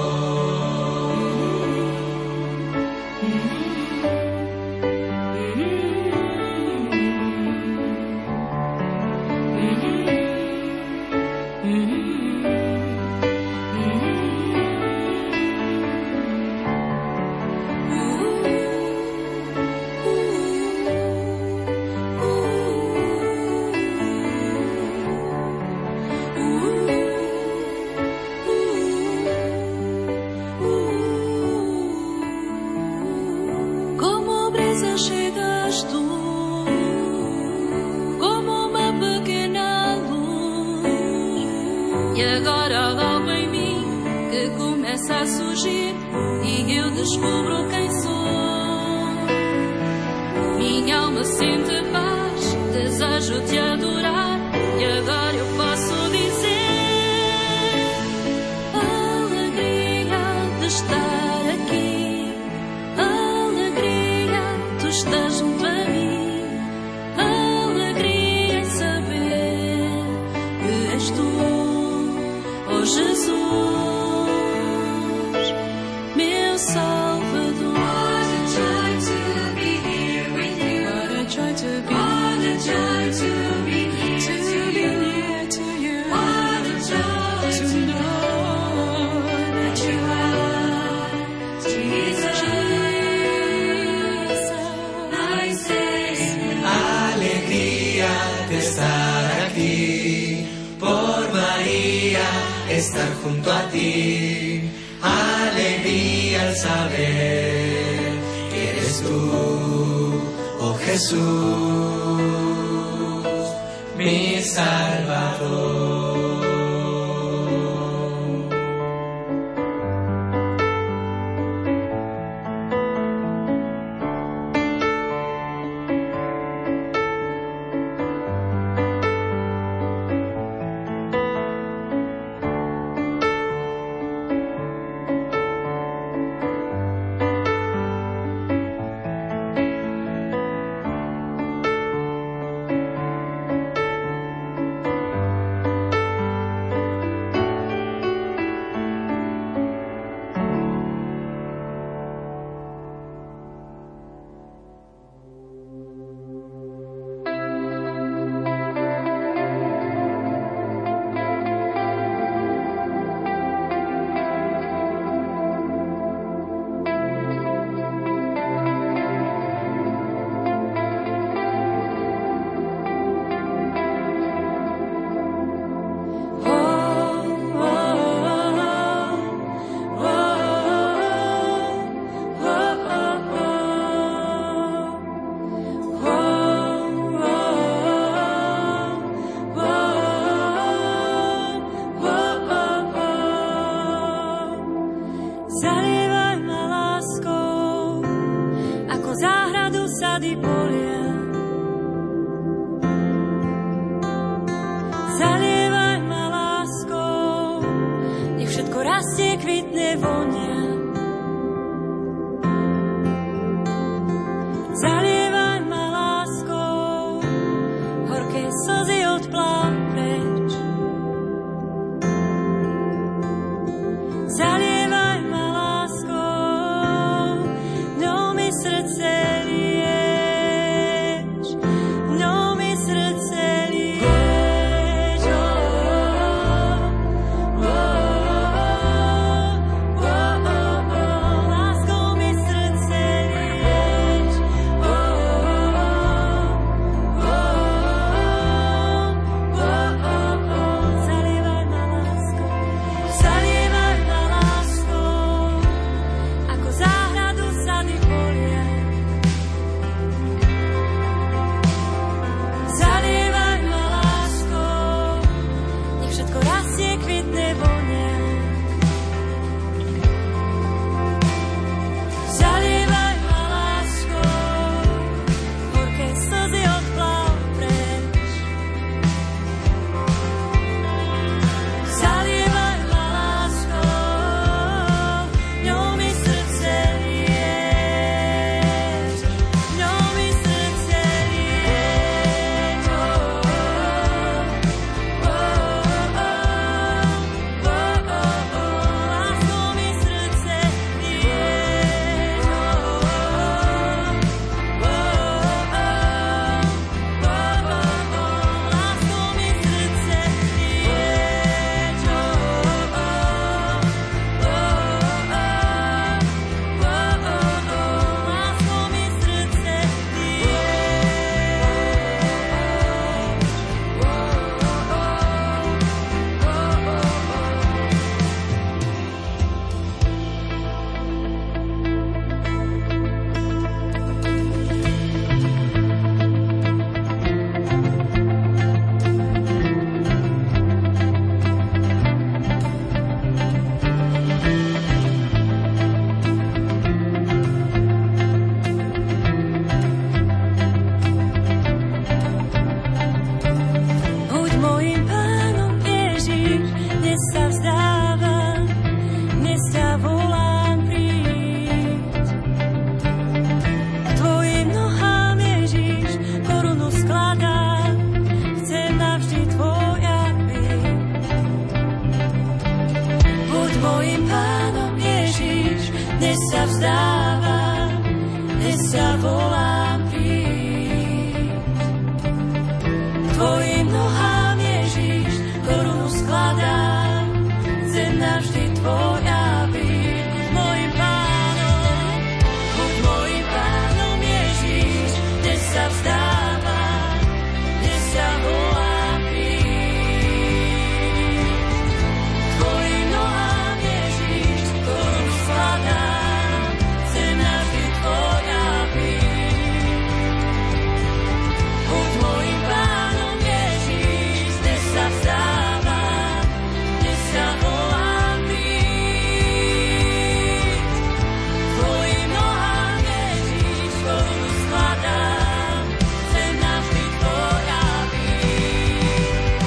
Estar junto a ti, alegría al saber que eres tú, oh Jesús, mi Salvador. Oh navždy tvoja byť. Mojím pánom, buď mojím pánom Ježiš, dnes sa vzdávam, dnes sa volám príď. Tvojim nohám Ježiš, korunu skladám, chcem navždy tvoja byť. Buď mojím pánom Ježiš, dnes sa vzdávam, dnes sa volám príď. Tvojim nohám Ježiš, korunu skladám, chcem navždy tvoja byť.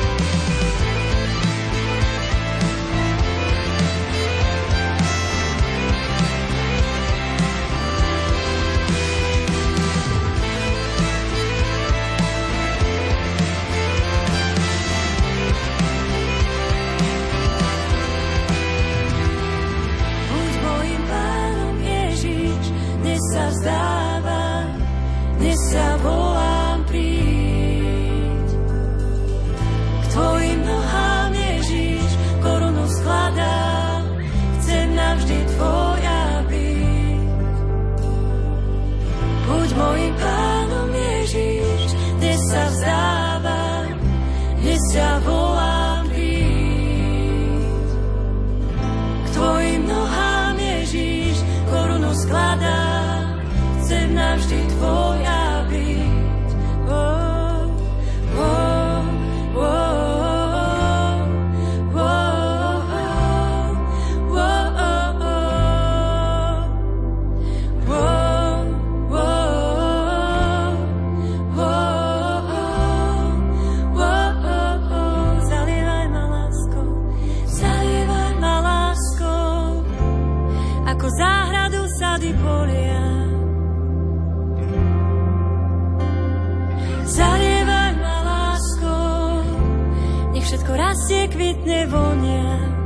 Buď mojím pánom Ježiš, dnes sa vzdávam, dnes sa volám príď. K tvojim nohám Ježiš, korunu skladám, chcem navždy tvoja byť. Buď mojím pánom Ježiš, dnes sa vzdávam, dnes sa volám príď. K tvojim nohám Ježiš, korunu skladám, chcem navždy tvoja byť. Oh, oh, oh, oh, oh, Zalievaj ma láskou, zalievaj ma láskou, ako záhradu sady polia. Zalievaj ma láskou, nech všetko rastie, kvitne, vonia.